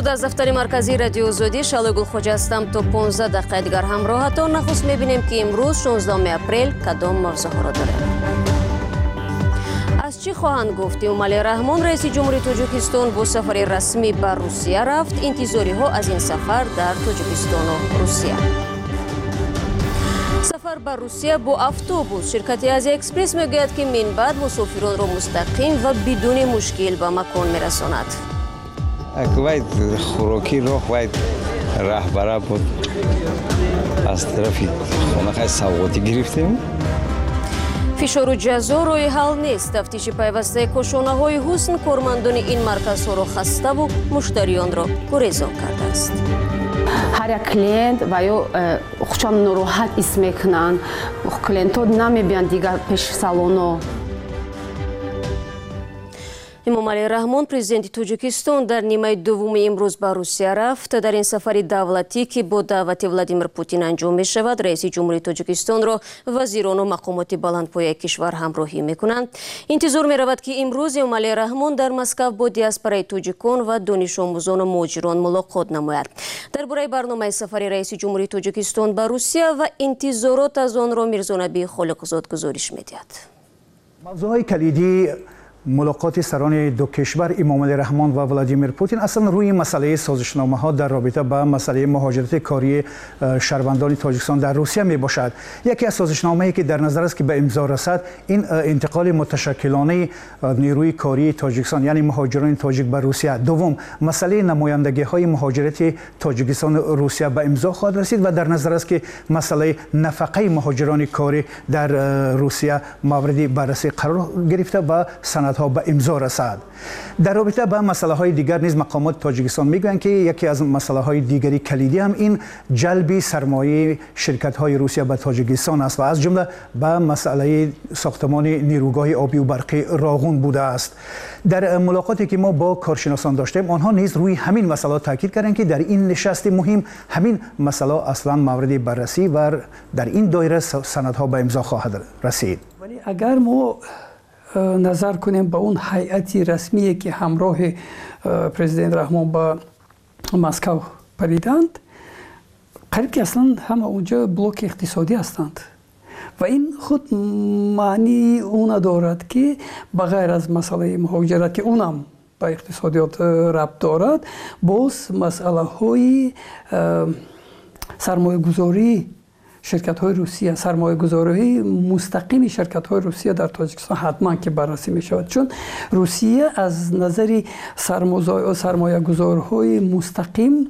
درود از دفتر مرکزی رادیو آزادی. شعله گلخوجه هستم. تا 15 دقیقه دیگر همراهتان. نخست می‌بینیم که امروز 16 اپریل کدام موضوعها را داریم. از چی خواهند گفت؟ امومالی رحمان رئیس جمهوری تاجیکستان با سفر رسمی به روسیه رفت. انتظاری ها از این سفر در تاجیکستان و روسیه. سفر به روسیه با اتوبوس. شرکت آزیا اکسپرس میگوید که من بعد مسافران را مستقیم و بدون مشکل به مکان میرساند. باید خوراکی راه باید رهبر بود از طرف خانه سوغاتی گرفتیم. فشار و جزا روی حل نیست. تفتیش پیوسته کاشانه های حسن کارمندان این مرکزها را خسته و مشتریان را گریزان کرده است. هر یک کلینت و یا خودشان ناراحت حس میکنند. کلینت ها نمیبینند دیگر پیش سالن. امومالی رحمان پرزیدنت تاجیکستان در نیمه دوم امروز به روسیه رفت. در این سفر دولتی که با دعوت ولادیمیر پوتین انجام می شود، رئیس جمهوری تاجیکستان را وزیران و مقامات بلندپایه کشور همراهی می کنند. انتظار می رود که امروز امومالی رحمان در مسکو با دیاسپورای تاجیکان و دانش آموزان و مهاجران ملاقات نماید. درباره برنامه سفر رئیس جمهوری تاجیکستان به روسیه و انتظارات از آن را میرزا نبی خالقزاد گزارش می دهد. موضوعهای کلیدی ملاقات سران دو کشور امومالی رحمان و ولادیمیر پوتین اصلا روی مسئله سازشنامه ها در رابطه با مسئله مهاجرت کاری شهروندان تاجیکستان در روسیه می باشد. یکی از سازشنامه‌ای که در نظر است که به امضا رسد این انتقال متشکلانه نیروی کاری تاجیکستان یعنی مهاجران تاجیک به روسیه. دوم مسئله نمایندگی های مهاجرت تاجیکستان روسیه به امضا خواهد رسید و در نظر است که مسئله نفقه مهاجران کاری در روسیه مورد بررسی قرار گرفته و سند ها به امضا رسد. در رابطه با مسئله های دیگر نیز مقامات تاجیکستان میگویند که یکی از مسئله های دیگری کلیدی هم این جلب سرمایه شرکت های روسیه به تاجیکستان است و از جمله با مسئله ساختمان نیروگاه آبی و برقی راغون بوده است. در ملاقاتی که ما با کارشناسان داشتیم آنها نیز روی همین مسئله تاکید کردند که در این نشست مهم همین مسئله اصلا مورد بررسی و در این دایره سندها به امضا خواهد رسید. ولی اگر ما نظر کنیم به اون هیئتی رسمی که همراه پرزیدنت رحمان به مسکو پریدند، قریب که اصلا همه اونجا بلوک اقتصادی هستند و این خود معنی اون دارد که بغیر از مسئله مهاجرت که اونم به اقتصادیات ربط دارد، باز مسئله های سرمایه گذاری شرکت های روسیه، سرمایه گذاری مستقیم شرکت های روسیه در تاجیکستان حتما که بررسی می شود، چون روسیه از نظر سرمایه گذارهای مستقیم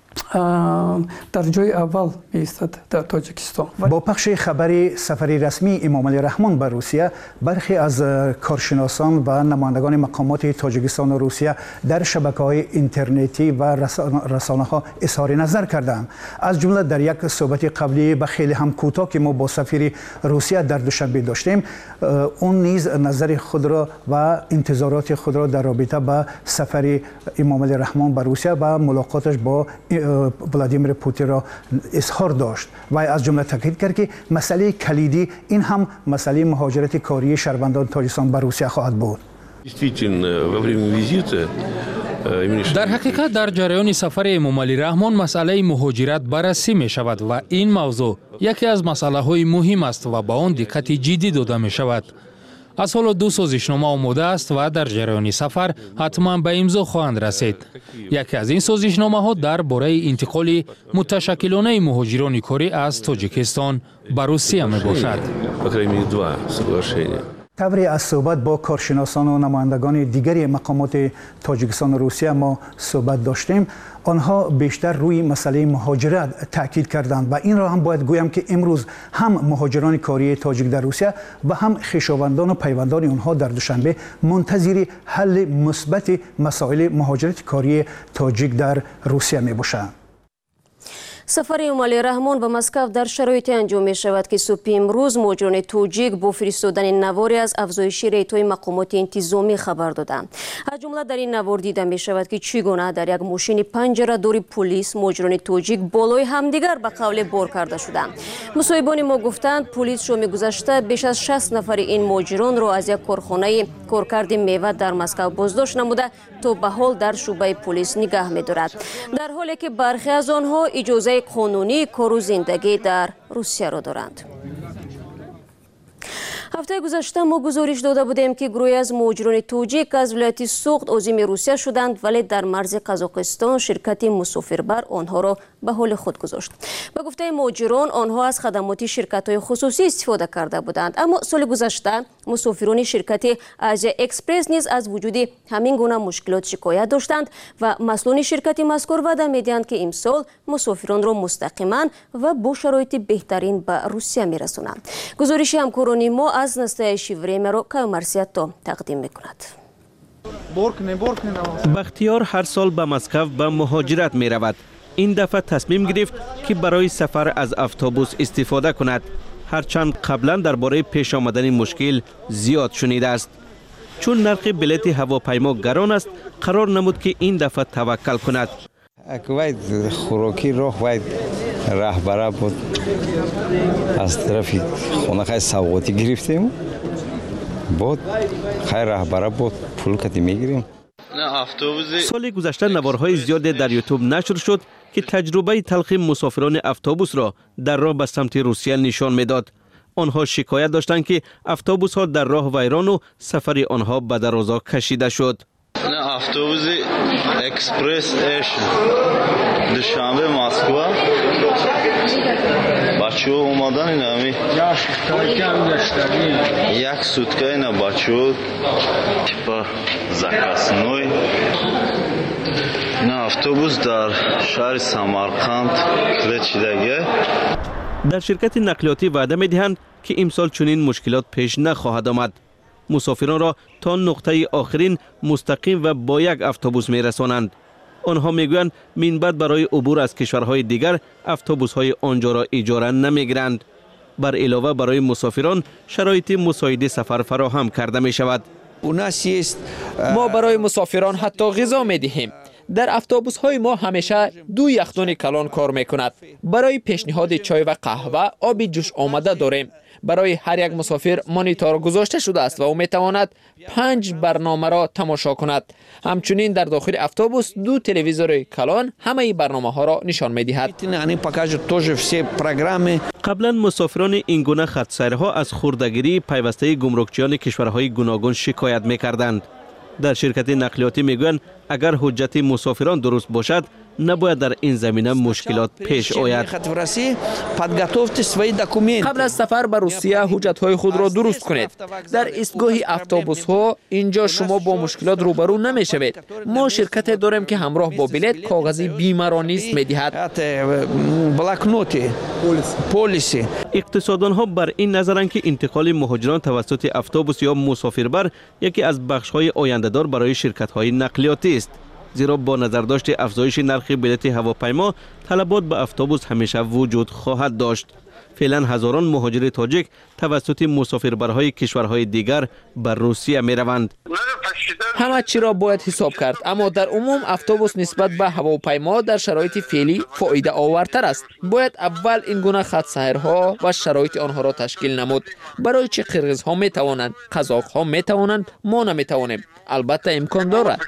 در جای اول می ایستد در تاجیکستان. با پخش خبر سفر رسمی امومالی رحمان به روسیه، برخی از کارشناسان و نمایندگان مقامات تاجیکستان و روسیه در شبکه‌های اینترنتی و رسانه‌ها اظهار نظر کردند. از جمله در یک صحبت قبلی به خیلی هم کوتاه که ما با سفیر روسیه در دوشنبه داشتیم، اون نیز نظر خود را و انتظارات خود را در رابطه با سفر امومالی رحمان به روسیه و ملاقاتش با ولادیمیر پوتین را اظهار داشت و از جمله تاکید کرد که مسئله کلیدی این هم مسئله مهاجرت کاری شهروندان تاجیکستان به روسیه خواهد بود. در حقیقت در جریان سفر امومالی رحمان مسئله مهاجرت بررسی می شود و این موضوع یکی از مسئله های مهم است و با آن دقت جدی داده می شود. از حالا دو سازشنامه آماده است و در جریان سفر حتما به امضا خواهند رسید. یکی از این سازشنامه ها درباره انتقال متشکلانه مهاجران کاری از تاجیکستان به روسیه می باشد. طوری از صحبت با کارشناسان و نمایندگان دیگری مقامات تاجیکستان و روسیه ما صحبت داشتیم. آنها بیشتر روی مسئله مهاجرت تاکید کردند و این را هم باید گویم که امروز هم مهاجران کاری تاجیک در روسیه و هم خویشاوندان و پیوندان آنها در دوشنبه منتظر حل مثبت مسائل مهاجرت کاری تاجیک در روسیه می باشند. سفر امامعلی رحمان به مسکو در شرایطی انجام می شود که صبح امروز مهاجران توجیک با فرستادن نواری از افزایش ریت‌های مقامات انتظامی خبر دادند. از جمله در این نوار دیده می شود که چگونه در یک ماشین پنجره‌دار پلیس مهاجران توجیک بالای همدیگر به قول بار کرده شدند. مصاحبان ما گفتند پلیس شام گذشته بیش از 60 نفر این مهاجران را از یک کارخانه کارکرد میوه در مسکو بازداشت نموده تا به حال در شعبه پلیس نگاه می دارد، در حالی که برخی از آنها اجازه قانونی کار و زندگی در روسیه را دارند. هفته گذشته ما گزارش داده بودیم که گروهی از مهاجران توجیک از ولایت سوخت عازم روسیه شدند، ولی در مرز قزاقستان شرکت مسافربر آنها را به حال خود گذاشت. به گفته مهاجران آنها از خدمات شرکت‌های خصوصی استفاده کرده بودند، اما سال گذشته مسافران شرکت آزیا اکسپرس نیز از وجود همین گونه مشکلات شکایت داشتند و مسئولان شرکت مذکور وعده می‌دهند که امسال مسافران را مستقیما و با شرایط بهترین به روسیه می‌رسانند. گزارش همکاران ما از نستایش время رو کامرسیاتو تقدیم می‌کند. بختیار هر سال به مسکو به مهاجرت می رود. این دفعه تصمیم گرفت که برای سفر از اتوبوس استفاده کند، هرچند قبلا درباره پیش آمدن مشکل زیاد شنیده است. چون نرخ بلیط هواپیما گران است، قرار نمود که این دفعه توکل کند. باید خوراکی راه باید رهبر بود، از طرف خانه سوغاتی گرفتیم بود، خیر رهبر بود، پول کتی میگیریم. سال گذشته نوارهای زیاد در یوتیوب نشر شد که تجربه تلخ مسافران اتوبوس را در راه به سمت روسیه نشان میداد. آنها شکایت داشتند که اتوبوس ها در راه ویران و سفر آنها به درازا کشیده شد. اتوبوس اکسپرس دوشنبه مسکو بچه ها اومدن این همی یک سوتکه اینا بچه ها تیپا زکاسنوی این اتوبوس در شهر سمرقند کلچیدگه. در شرکت نقلیاتی وعده می‌دهند که امسال چنین مشکلات پیش نخواهد آمد. مسافران را تا نقطه آخرین مستقیم و با یک اتوبوس می‌رسانند. آنها میگویند من بعد برای عبور از کشورهای دیگر اتوبوس‌های آنجا را اجاره نمی‌گیرند. بر علاوه برای مسافران شرایط مساعد سفر فراهم کرده می‌شود. ما برای مسافران حتی غذا می‌دهیم. در اتوبوس های ما همیشه 2 یخدان کلان کار میکند. برای پیشنهاد چای و قهوه آب جوش آمده داریم. برای هر یک مسافر مانیتور گذاشته شده است و او میتواند 5 برنامه را تماشا کند. همچنین در داخل اتوبوس 2 تلویزیون کلان همه برنامه ها را نشان میدهد. قبلا مسافران این گونه خط‌سیرها از خوردگیری پیوسته گمرکچیان کشورهای گوناگون شکایت میکردند. در شرکت نقلیاتی میگویند اگر حجت مسافران درست باشد نباید در این زمینه مشکلات پیش آید. قبل از سفر به روسیه حجت‌های خود را درست کنید. در ایستگاه اتوبوس‌ها اینجا شما با مشکلات روبرو نمی‌شوید. ما شرکت داریم که همراه با بلیط کاغذی بیمه را نیز می‌دهد. اقتصاددان‌ها بر این نظرند که انتقال مهاجران توسط اتوبوس یا مسافربر یکی از بخش‌های آینده‌دار برای شرکت‌های نقلیاتی است. زیرا با نظرداشت افزایش نرخ بلیط هواپیما طلبات به اتوبوس همیشه وجود خواهد داشت. فعلا هزاران مهاجر تاجیک توسط مسافربرهای کشورهای دیگر بر روسیه می روند. همه چی را باید حساب کرد، اما در عموم اتوبوس نسبت به هواپیما در شرایط فعلی فایده آورتر است. باید اول این گونه خط سیرها و شرایط آنها را تشکیل نمود. برای چه قرغیزها می توانند، قزاق‌ها می توانند، ما نمی توانیم. البته امکان دارد.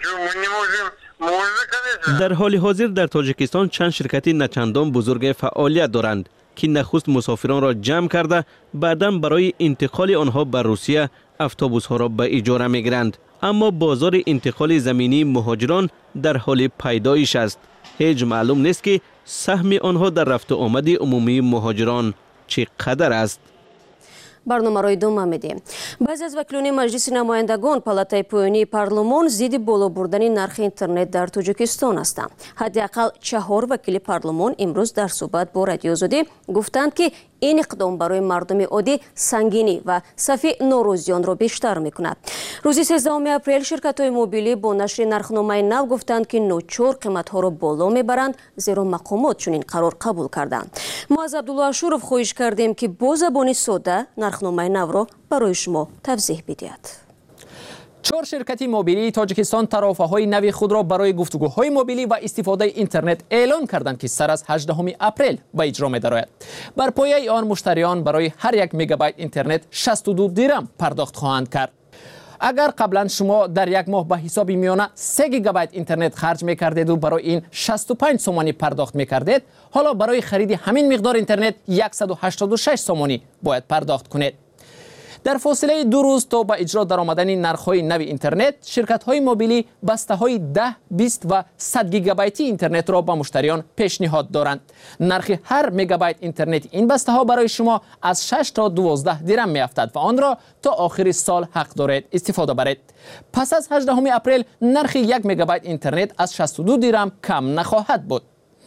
در حال حاضر در تاجیکستان چند شرکت نچندان بزرگ فعالیت دارند که نخست مسافران را جمع کرده بعداً برای انتقال آنها به روسیه اتوبوس ها را به اجاره میگیرند. اما بازار انتقال زمینی مهاجران در حال پیدایش است. هیچ معلوم نیست که سهم آنها در رفت و آمد عمومی مهاجران چقدر است. барномаро идома медиҳем. баъзе аз вакилони маҷлиси намояндагон палатаи поёнии парлумон зидди боло бурдани нархи интернет дар Тоҷикистон ҳастанд. ҳадди ақал 4 вакили парлумон имрӯз дар суҳбат бо Радиои Озодӣ гуфтанд ки ин иқдом барои мардуми оддӣ сангинӣ ва сафи норӯзиёнро бештар мекунад. рӯзи 13 апрел ширкатҳои мобилӣ бо нашри нархномаи нав гуфтанд ки ночор қиматҳоро боло мебаранд, зеро мақомот чунин қарор қабул карданд. мо аз Абдулло Ашуров хоҳиш кардем ки бо забони сода нархномаи навро барои шумо тавзеҳ бидиҳад. 4 ширкати мобилии Тоҷикистон тарофаҳои нави худро барои гуфтугӯҳои мобилӣ ва истифодаи интернет эълон карданд ки сар аз 18 апрел ба иҷро медарояд. бар пояи он муштариён барои ҳар 1 мегабайт интернет 62 дирам пардохт хоҳанд кард. агар қаблан шумо дар як моҳ ба ҳисоби миёна 3 гигабайт интернет харҷ мекардеду барои ин 65 сомонӣ пардохт мекардед, ҳоло барои хариди ҳамин миқдор интернет 186 сомонӣ бояд пардохт кунед. дар фосилаи 2 рӯз то ба иҷро даромадани нархҳои нави интернет, ширкатҳои мобилӣ бастаҳои 10, 20 ва 100 гигабайти интернетро ба муштариён пешниҳод доранд. нархи ҳар мегабайт интернети ин бастаҳо барои шумо аз 6 то 12 дирам меафтад ва онро то охири сол ҳақ доред истифода баред. пас аз 18 апрел нархи 1 мегабайт интернет аз 62 дирам кам нахоҳад буд.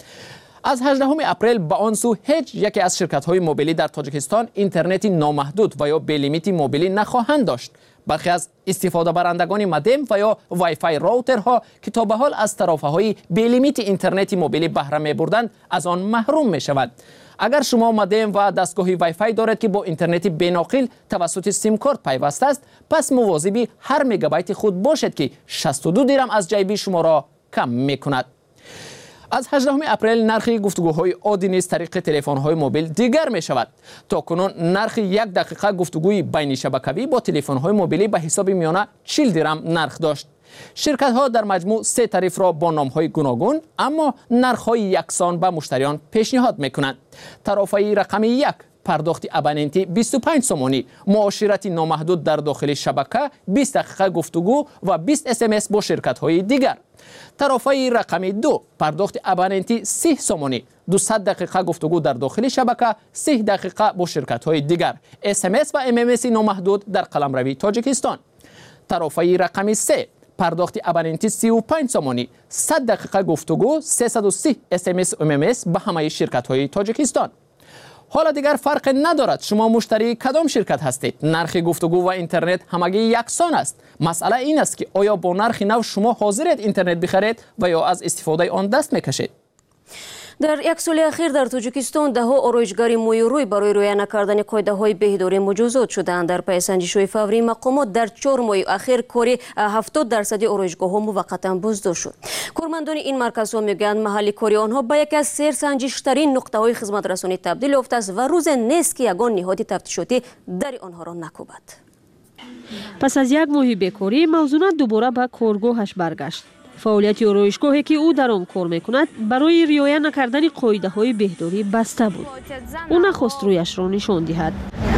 аз 18 апрел ба он су ҳеҷ яке аз ширкатҳои мобилӣ дар Тоҷикистон интернети номаҳдуд ва ё белимити мобилӣ нахоҳанд дошт. бархе аз истифодабарандагони модем ва ё вайфай роутерҳо ки то ба ҳол аз тарофаҳои белимити интернети мобилӣ баҳра мебурданд, аз он маҳрум мешавад. агар шумо модем ва дастгоҳи вайфай доред ки бо интернети беноқил тавассути симкорт пайваст аст, пас мувозиби ҳар мегабайти худ бошед ки 62 дирам аз ҷайби шуморо кам мекунад. аз 18 апрел нархи гуфтугӯҳои оддӣ низ тариқи телефонҳои мобил дигар мешавад. то кунун нархи 1 дақиқа гуфтугӯи байнишабакавӣ бо телефонҳои мобилӣ ба ҳисоби миёна 40 дирам нарх дошт. ширкатҳо дар маҷмӯъ 3 тарифро бо номҳои гуногун, аммо нархҳои яксон ба муштариён пешниҳод мекунанд. тарофаи рақами 1 пардохти абонентӣ 25 сомонӣ, муоширати номаҳдуд дар дохили шабака, 20 дақиқа гуфтугӯ ва 20 смс бо ширкатҳои дигар. тарофаи рақами 2 пардохти абонентӣ 30 сомонӣ, 200 дақиқа гуфтугӯ дар дохили шабака, 30 дақиқа бо ширкатҳои дигар, смс ва ммс маҳдуд дар қаламравии Тоҷикистон. тарофаи рақами 3 пардохти абонентӣ 35 сомонӣ, 100 дақиқа гуфтугӯ, 330 смс ммс ба ҳамаи ширкатҳои Тоҷикистон. ҳола дигар фарқе надорад шумо муштарии кадом ширкат ҳастед. нархи гуфтугӯ ва интернет ҳамагӣ яксон аст. масъала ин аст ки оё бо нархи нав шумо ҳозиред интернет бихаред ва ё аз истифодаи он даст мекашед. дар як соли ахир дар Тоҷикистон даҳо ороишгари мӯюрӯй барои рӯя накардани қоидаҳои беҳдорӣ муҷозот шуданд. дар пайи санҷишҳои фаврии мақомот дар 4 моҳи ахир кори 70% ороишгоҳҳо муваққатан боздошт шуд. кормандони ин марказҳо мегӯянд маҳалли кори онҳо ба яке аз серсанҷиштарин нуқтаҳои хизматрасонӣ табдил ёфтааст ва рӯзе нест ки ягон ниҳоди тафтишотӣ дари онҳоро накӯбад. пас аз як моҳи бекорӣ мавзунат дубора ба коргоҳаш баргашт. фаъолияти ороишгоҳе ки ӯ дар он кор мекунад барои риоя накардани қоидаҳои беҳдорӣ баста буд. ӯ нахост рӯяшро нишон диҳад.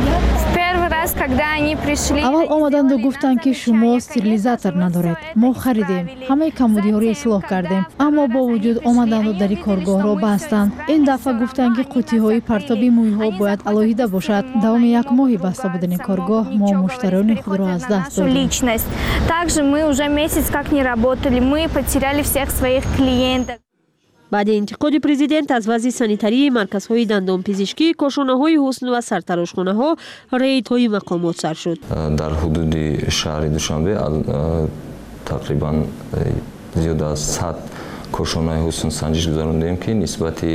аввал омаданду гуфтанд ки шумо стерилизатор надоред. мо харидем, ҳамаи камбудиҳоро ислоҳ кардем, аммо бо вуҷуд омаданду дари коргоҳро бастанд. ин дафъа гуфтанд ки қуттиҳои партоби мӯйҳо бояд алоҳида бошад. давоми як моҳи баста будани коргоҳ мо муштариёни худро аз даст додем. также мы уже месяц как не работали, мы потеряли всех своих клиентов. баъди интиқоди президент аз вазъи санитарии марказҳои дандонпизишкӣ, кошонаҳои ҳусн ва сартарошхонаҳо рейдҳои мақомот сар шуд. дар ҳудуди шаҳри Душанбе тақрибан зиёда аз 100 кошонаи ҳусн санҷиш гузарондем ки нисбати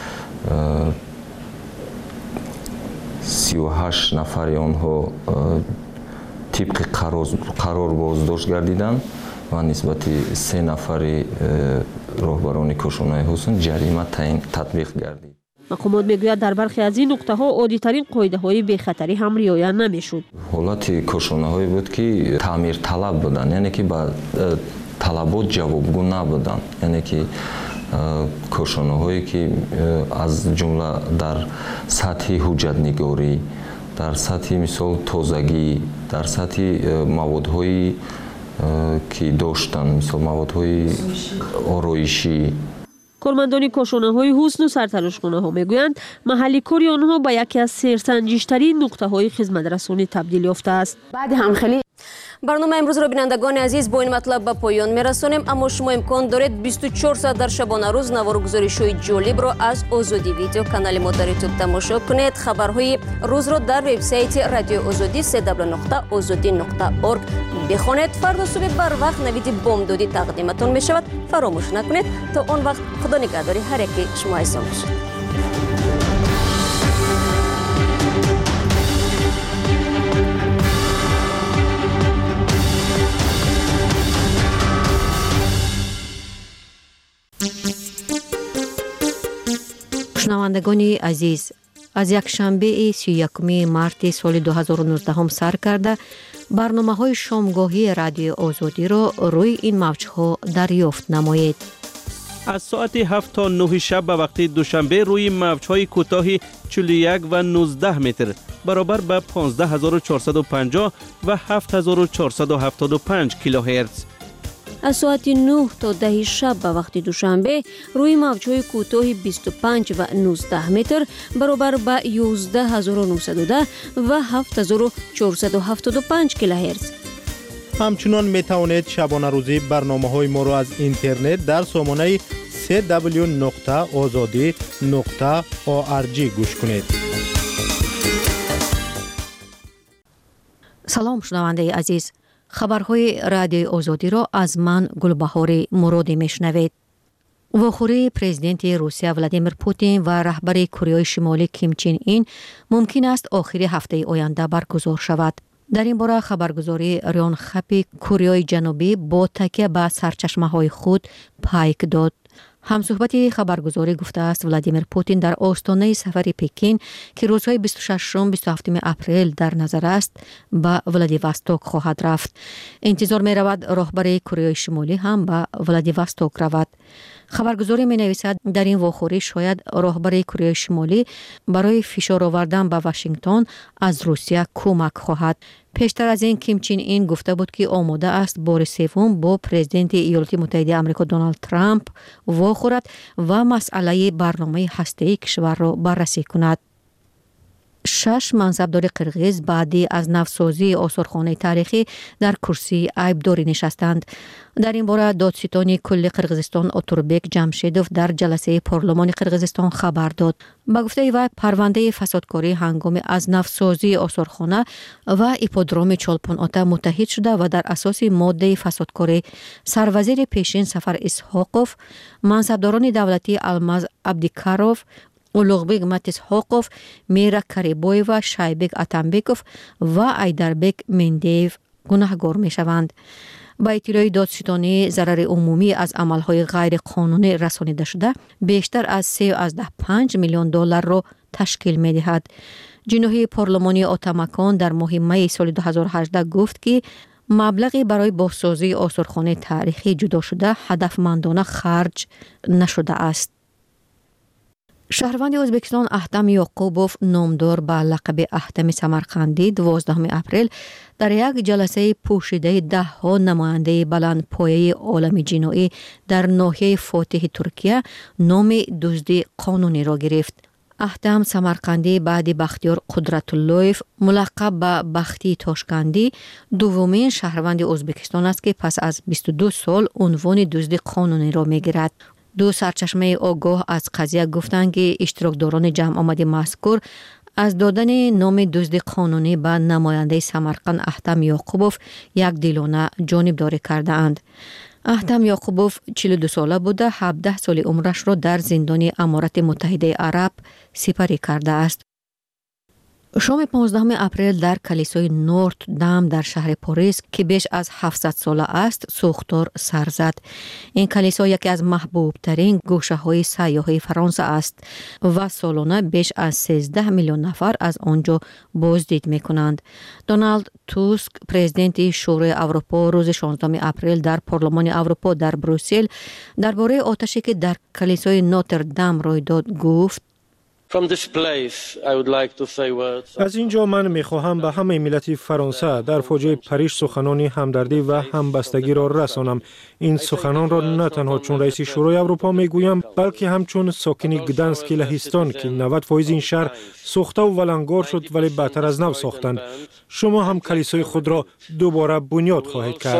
38 нафари онҳо тибқи қарор боздошт гардиданд ва нисбати 3 нафари роҳбарони кошонаи ҳусн ҷарима татбиқ гардид. мақомот мегӯяд дар бархе аз ин нуқтаҳо оддитарин қоидаҳои бехатарӣ ҳам риоя намешуд. ҳолати кошонаҳое буд ки таъмирталаб буданд, яъне ки ба талабот ҷавобгӯ набуданд, яъне ки кошонаҳое ки аз ҷумла дар сатҳи ҳуҷҷатнигорӣ, дар сатҳи мисол тозагӣ, дар сатҳи маводҳои ки доштанд, мисол маводҳои ороишӣ کارمندان کاشانه‌های حسن و سرتلاشخانه‌ها میگویند محلی کاری آنها به یکی از سرسنجش‌ترین نقطه‌های خدمت رسانی تبدیل یافته است. بعد هم خیلی برنامه امروز را بینندگان عزیز با این مطلب به پایان میرسانیم، اما شما امکان دارید 24 ساعت در شبانه روز نوار و گزارش‌های جالب را از آزادی ویدیو کانال ما در یوتیوب تماشا کنید. خبرهای روز را در وبسایت رادیو آزادی www.azadi.org بخوانید. فردا صبح بر وقت نوید بامدادی تقدیمتان می شود. فراموش نکنید. تا آن وقت خدا نگهداری هر یکی شما احسان باشید. شنوندگان عزیز، از یک شنبه 31 مارت سال 2019 سر کرده برنامه‌های شامگاهی رادیو آزادی را روی این موج‌ها دریافت نمایید. از ساعت 7 تا 9 شب به وقت دوشنبه روی موج‌های کوتاه 41 و 19 متر برابر به 15450 و 7475 کیلوهرتز. از ساعت 9 تا 10 شب به وقت دوشنبه روی موج‌های کوتاه 25 و 19 متر برابر به 11910 و 7475 کیلوهرتز. همچنان می توانید شبانه روزی برنامه‌های ما را از اینترنت در سامانه www.azadi.org گوش کنید. سلام شنونده عزیز، خبرهای رادیو آزادی را از من گلبهار مرادی میشنوید. واخوری پرزیدنت روسیه ولادیمیر پوتین و رهبر کره شمالی کیم چین این ممکن است آخر هفته آینده برگزار شود. در این باره خبرگزاری ریان خپی کره جنوبی با تکیه به سرچشمه‌های خود پایک داد. همصحبت خبرگزاری گفته است ولادیمیر پوتین در آستانه سفر پکین که روزهای 26 و 27 اپریل در نظر است به ولادیواستوک خواهد رفت. انتظار می رود رهبر کره شمالی هم به ولادیواستوک رود. خبرگزاری می نویسد در این واخوری شاید رهبر کره شمالی برای فشار آوردن به واشنگتن از روسیه کمک خواهد. پیشتر از این کیم چین این گفته بود که آماده است بار سوم با پرزیدنت ایالات متحده آمریکا دونالد ترامپ واخورد و مسئله برنامه هسته‌ای کشور را بررسی کند. 6 منصبدار قرغیز بعدی از نوسازی آثارخانه تاریخی در کرسی عیبداری نشستند. در این باره دادستان کل قرغیزستان اتوربک جمشیدوف در جلسه پارلمان قرغیزستان خبر داد. با گفته وی پرونده فسادکاری هنگام از نوسازی آثارخانه و ایپودروم چالپون آتا متحد شده و در اساس ماده فسادکاری سروزیر پیشین سفر اسحاقوف، منصبداران دولتی الماز عبدیکاروف، اولوغبک ماتیس حقوف، میرا کریبوی و شایبک اتنبیکوف و ایدربک مندیو گناهگار می شوند. با اطلاع دادستانی ضرر عمومی از عملهای غیر قانونی رسانیده شده بیشتر از 3.5 میلیون دلار را تشکیل می دهد. جناح پارلمانی اتاماکان در ماه می سال 2018 گفت که مبلغی برای بازسازی آثارخانه تاریخی جدا شده هدفمندانه خرج نشده است. شهروند ازبکستان احتم یعقوبوف نامدار به لقب احتم سمرقندی 12 اپریل در یک جلسه پوشیده 10 نماینده بلند پایه عالم جنایی در ناحیه فاتح ترکیه نام دزدی قانونی را گرفت. احتم سمرقندی بعد بختیار قدرت‌اللهیف ملقب به بختی تاشکندی دومین شهروند ازبکستان است که پس از 22 سال عنوان دزدی قانونی را می‌گیرد. دو سرچشمه آگاه از قضیه گفتند که اشتراکداران جمع آمد مذکور از دادن نام دزد قانونی به نماینده سمرقند احتم یعقوبوف یک دیلانه جانبداری کرده اند. احتم یعقوبوف 42 ساله بوده 17 سال عمرش را در زندان امارات متحده عرب سپری کرده است. شام 15 اپریل در کلیسای نورت دام در شهر پاریس که بیش از 700 ساله است سوختار سر زد. این کلیسا یکی از محبوب ترین گوشه های سیاحی فرانسه است و سالانه بیش از 13 میلیون نفر از آنجا بازدید می کنند. دونالد توسک پرزیدنت شورای اروپا روز 16 اپریل در پارلمان اروپا در بروسل درباره آتشی که در کلیسای نوتردام روی داد گفت از اینجا من میخواهم به همه ملت فرانسه در فاجعه پاریس سخنان همدردی و همبستگی را رسانم. این سخنان را نه تنها چون رئیس شورای اروپا میگویم، بلکه همچون ساکن گدانسک لهستان که 90% این شهر سوخته و ولنگار شد ولی بدتر از نو ساختند. شما هم کلیسای خود را دوباره بنیاد خواهید کرد.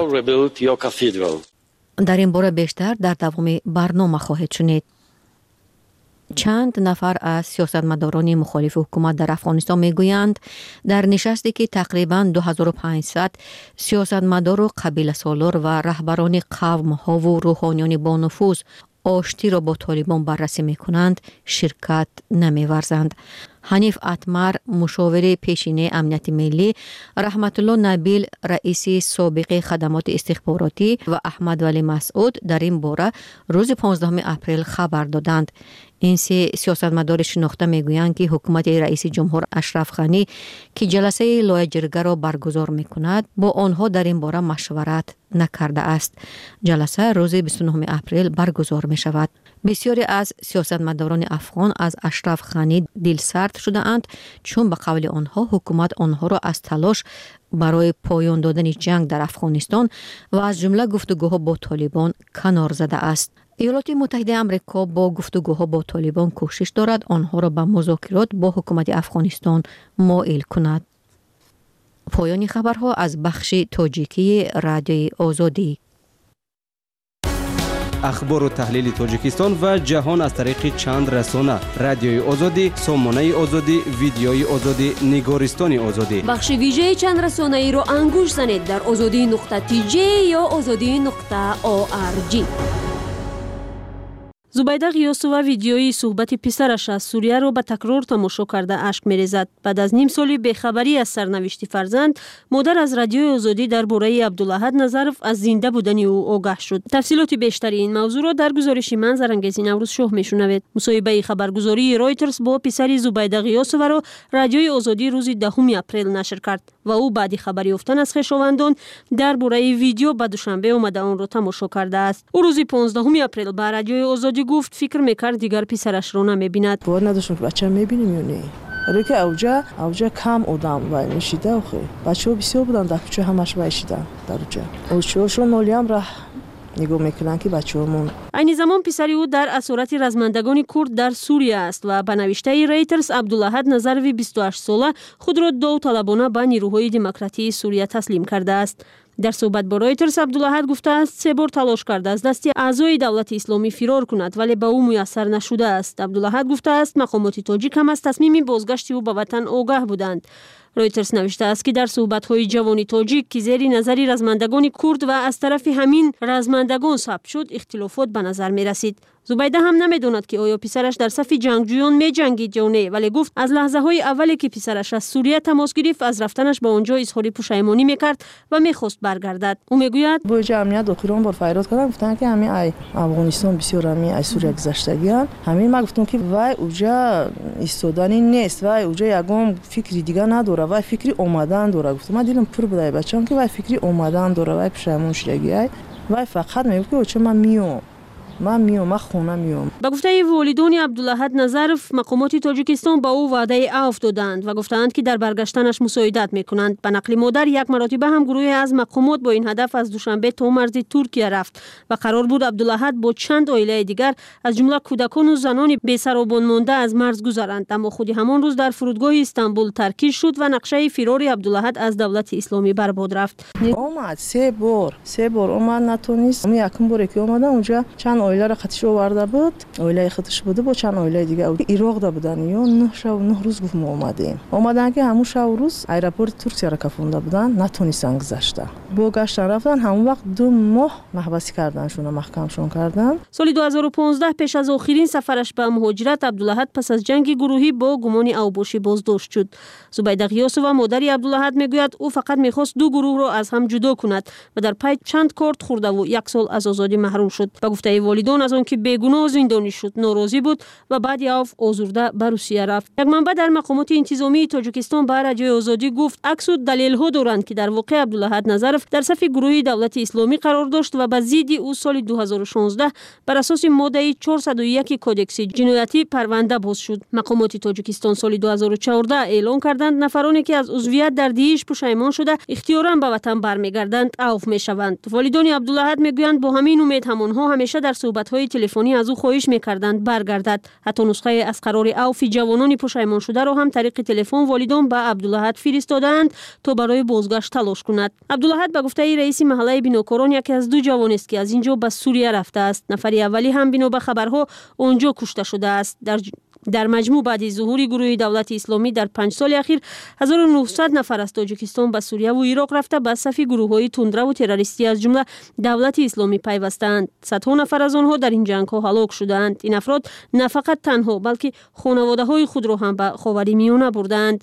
در این باره بیشتر در دوام برنامه خواهید شنید. چند نفر از سیاستمداران مخالف حکومت در افغانستان میگویند در نشستی که تقریباً 2500 سیاستمدار و قبیله سالار و رهبران قوم‌ها و روحانیان با نفوذ آشتی را با طالبان بررسی میکنند شرکت نمی‌ورزند. حنیف اتمر مشاور پیشینه امنیت ملی، رحمت الله نبیل رئیس سابق خدمات استخباراتی و احمد ولی مسعود در این باره روز 15 اپریل خبر دادند. این سه سیاستمدار شناخته میگویند که حکومت رئیس جمهور اشرف غنی که جلسه لایحه جرگه را برگزار میکند با آنها در این باره مشورت نکرده است. جلسه روز 29 اپریل برگزار می شود. بسیاری از سیاستمداران افغان از اشرف غنی دلسرد شده اند چون به قول آنها حکومت آنها را از تلاش برای پایان دادن جنگ در افغانستان و از جمله گفتگوها با طالبان کنار زده است. ایالات متحده آمریکا با گفتگوها با طالبان کوشش دارد آنها را به مذاکرات با حکومت افغانستان مائل کند. پایان خبرها از بخش تاجیکی رادیوی آزادی. اخبار و تحلیل تاجیکستان و جهان از طریق چند رسانه: رادیوی آزادی، سامانه آزادی، ویدیوی آزادی، نگارستان آزادی. بخش ویژه چند رسانه ای را انگوش زنید در azadi.tj یا azadi.org. زبیده غیاسووا ویدیوی صحبت پسرش از سوریه را به تکرار تماشا کرده اشک می‌ریزد. بعد از نیم سالی بیخبری از سرنوشت فرزند، مادر از رادیوی آزادی درباره عبدالاحد نظرف از زنده بودن او آگاه شد. تفصیلات بیشتر این موضوع را در گزارش منظر انگیز نوروز شاه میشنوید. مصاحبه خبرگزاری رایترز با پسر زبیده غیاسووا را رادیوی آزادی روز 10 اپریل نشر کرد و او بعد خبر یافتن از خویشاوندان درباره ویدیو به دوشنبه آمده آن را تماشا کرده است. او روز 15 اپریل به رادیوی آزادی گفت فکر میکرد دیگر پسرش را نمیبیند. باور نداشتم که بچه‌م میبینیم یا نه. ولی که اوجا کم آدم وای میشیده آخه. بچه‌ها بسیار بودن در کوچه همش وایشیدن در اونجا. اوشون نولیم را نگاه میکنن که بچه‌مون. این زمان پسری او در اسارت رزمندگان کرد در سوریه است و به نوشته رایترز عبدالاحد نظروی 28 ساله خود را داوطلبانه به نیروهای دموکراتی سوریه تسلیم کرده است. در صحبت با رایترز عبدالاحد گفته است 3 بار تلاش کرده از دست اعضای دولت اسلامی فرار کند ولی به او میسر نشده است. عبدالاحد گفته است مقامات تاجیک هم از تصمیم بازگشت او به وطن آگاه بودند. رایترز نوشته است که در صحبت‌های جوانی تاجیک که زیر نظر رزمندگان کرد و از طرف همین رزمندگان ثبت شد اختلافات به نظر می رسید. زبیده هم نمیداند که آیا پسرش در صف جنگجویان می جنگید یا نه، ولی گفت از لحظه های اولی که پسرش از سوریه تماس گرفت از رفتنش به آنجا اظهار پشیمانی میکرد و میخواست برگردد. او میگوید با جمعیت داخلان بار فریاد کردن گفتن که همین ای افغانستان بسیار همین ای سوریه گذشتگیان. همین ما گفتم که وای اوجا ایستادنی نیست، وای اوجا یگام فکری دیگه نداره، وای فکری اومدن داره. گفتم من دیدم پر بودای بچه‌ام که وای فکری اومدن داره، وای پشیمون شدگی، وای فقط میگه که من میام من خونه میام. با گفته والدین عبدالاحد نظرف مقامات تاجیکستان با او وعده عفو دادند و گفتند که در برگشتنش مساعدت میکنند. به نقل مادر یک مرتبه هم گروهی از مقامات با این هدف از دوشنبه تا مرز ترکیه رفت و قرار بود عبدالاحد با چند عائله دیگر از جمله کودکان و زنان بی‌سروبان مانده از مرز گذرند، اما خودی همان روز در فرودگاه استانبول ترکیب شد و نقشه فرار عبدالاحد از دولت اسلامی برباد رفت. اومد 3 بار اومد نتونست. یکم باری که اومد اونجا چند عائله را خطش آورده بود، عائله خطش بوده با چند عائله دیگه عراق ده بودن یا 9 روز گفت ما اومدن که همون شب روز ایرپورت ترکیه را کفونده بودن نتونستن گذشته. با گشتن رفتن همون وقت 2 ماه محبسی کردنشون محکمشون کردن. سال 2015 پیش از آخرین سفرش به مهاجرت عبدالاحد پس از جنگ گروهی با گمان اوباشی بازداشت شد. زبیده غیاسووا مادر عبدالاحد میگوید او فقط میخواست 2 گروه را از هم جدا کند و در پی چند کارت خورده و 1 سال از آزادی محروم شد. با گفته والدان از آنکه بیگناه زندانی شد ناراضی بود و بعد آف آزرده به روسیه رفت. یک منبع در مقامات انتظامی تاجیکستان به رادیوی آزادی گفت عکس و دلیل‌ها دارند که در واقع عبدالاحد نظرов در صف گروه دولت اسلامی قرار داشت و به ضد او سال 2016 بر اساس ماده 401 کدکس جنایتی پرونده باز شد. مقامات تاجیکستان سال 2014 اعلام کردند نفرانی که از عضویت در داعش پشیمان شده اختیاراً به وطن برمیگردند عفو میشوند. والدان عبدالاحد میگویند با همین امید همانها همیشه در صحبت‌های تلفنی از او خواهش میکردند برگردد. حتی نسخه از قرار عفو جوانان پشیمان شده را هم طریق تلفن والدان به عبدالاحد فرستادند تا برای بازگشت تلاش کند. عبدالاحد به گفته رئیس محله بیناکاران یکی از دو جوان است که از اینجا به سوریه رفته است. نفر اولی هم بنا به خبرها آنجا کشته شده است. در مجموع بعد ظهور گروه دولت اسلامی در 5 سال اخیر 1900 نفر از تاجیکستان به سوریه و عراق رفته به صف گروه‌های تندرو و تروریستی از جمله دولت اسلامی پیوستند. صدها نفر از آنها در این جنگ‌ها هلاک شدند. این افراد نه فقط تنها بلکه خانواده‌های خود را هم به خاورمیانه بردند.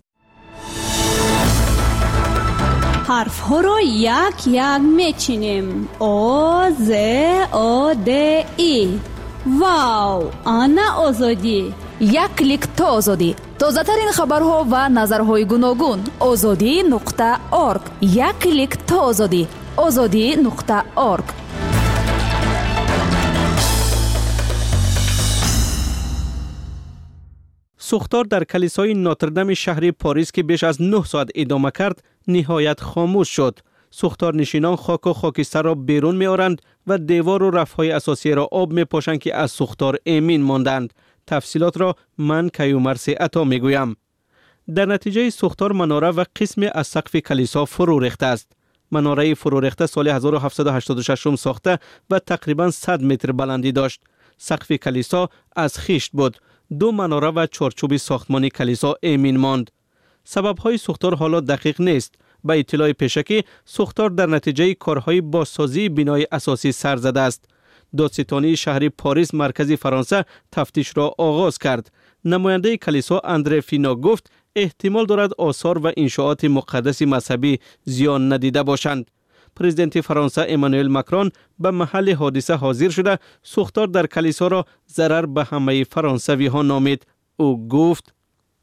حرف‌ها را یک یک میچینیم. آ ز آ د ای. واو، آنا آزادی. یک کلیک تا آزادی. تازه‌ترین خبرها و نظرهای گوناگون. azadi.org. یک کلیک تا آزادی. azadi.org. سوختار در کلیسای ناتردام شهر پاریس که بیش از 9 ساعت ادامه کرد نهایت خاموش شد. سوختار نشینان خاک و خاکستر را بیرون می آرند و دیوار و رفهای اساسی را آب می پاشند که از سوختار امین ماندند. تفصیلات را من کیومرث عطا می گویم. در نتیجه سوختار مناره و قسم از سقف کلیسا فرو ریخته است. مناره فرو ریخته سال 1786 ساخته و تقریبا 100 متر بلندی داشت. سقف کلیسا از خشت بود. 2 مناره و چارچوب ساختمانی کلیسا امین ماند. سبب‌های سوختار حالا دقیق نیست. با اطلاع پیشکی سوختار در نتیجه کارهای بازسازی بنای اساسی سر زده است. دادستانی شهر پاریس مرکز فرانسه تفتیش را آغاز کرد. نماینده کلیسا اندره فینا گفت احتمال دارد آثار و انشاءات مقدس مذهبی زیان ندیده باشند. پرزیدنت فرانسه امانوئل ماکرون به محل حادثه حاضر شده سوختار در کلیسا را ضرر به همه فرانسوی ها نامید. او گفت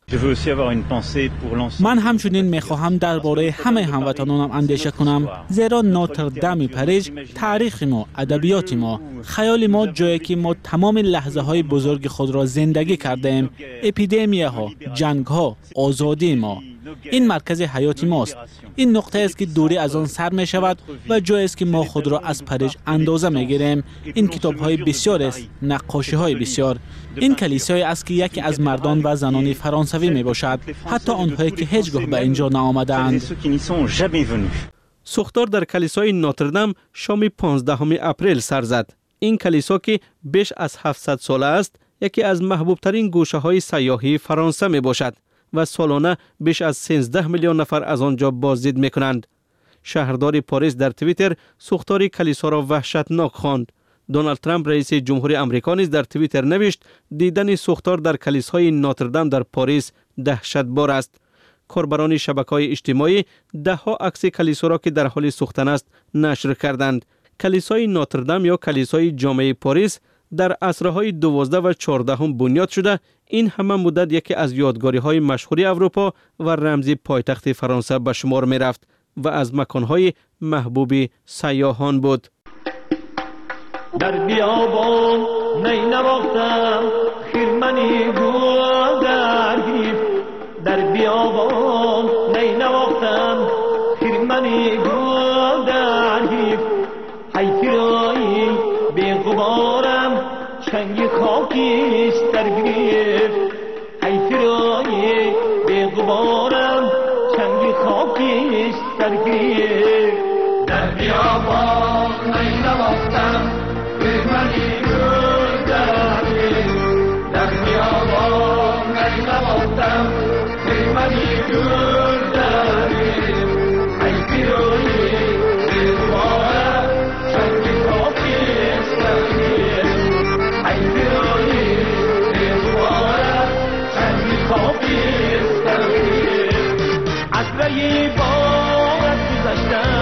من همچنین میخواهم درباره همه هموطنانم اندیشه کنم، زیرا ناتردام پاریس تاریخ ما، ادبیات ما، خیال ما، جایی که ما تمام لحظه های بزرگ خود را زندگی کردیم، اپیدمی ها، جنگ ها، آزادی ما. این مرکز حیات ماست. این نقطه است که دوری از آن سر می شود و جایی است که ما خود را از پاریس اندازه می گیریم. این کتاب های بسیار است، نقاشی های بسیار. این کلیسای است که یکی از مردان و زنان فرانسوی می باشد، حتی آنهایی که هیچگاه به اینجا نآمدند. سوختار در کلیسای ناتردام شام 15 اپریل سر زد. این کلیسا که بیش از 700 ساله است، یکی از محبوب ترین گوشه های سیاحی فرانسه می باشد و سالانه بیش از 13 میلیون نفر از آنجا بازدید می کنند. شهردار پاریس در توییتر سوختار کلیسا را وحشتناک خواند. دونالد ترامپ رئیس جمهوری آمریکا نیز در توییتر نوشت دیدن سوختار در کلیسای ناتردام در پاریس دهشتبار است. کاربران شبکه‌های اجتماعی ده‌ها عکس کلیسا را که در حال سوختن است نشر کردند. کلیسای ناتردام یا کلیسای جامع پاریس در عصرهای 12 و 14 بنیاد شده. این همه مدت یکی از یادگاری‌های مشهور اروپا و رمزی پایتخت فرانسه به شمار می رفت و از مکان‌های محبوب سیاحان بود. در بیابان می نواختم خیرمنی گل در گریف. در بیابان می نواختم خیرمنی گل در گریف. حیفرایی بی غبارم چنگ خاکیست در گریف. حیفرایی بی غبارم چنگ خاکیست در گریف. در بیابان می نواختم خیرمنی گل در گریف. در بیابان می نواختم خیرمنی گل در گریف. حیفرایی بی غبارم چنگ خاکیست در گریف. حیفرایی بی غبارم چنگ خاکیست در گریف. عطره بارت گذشتم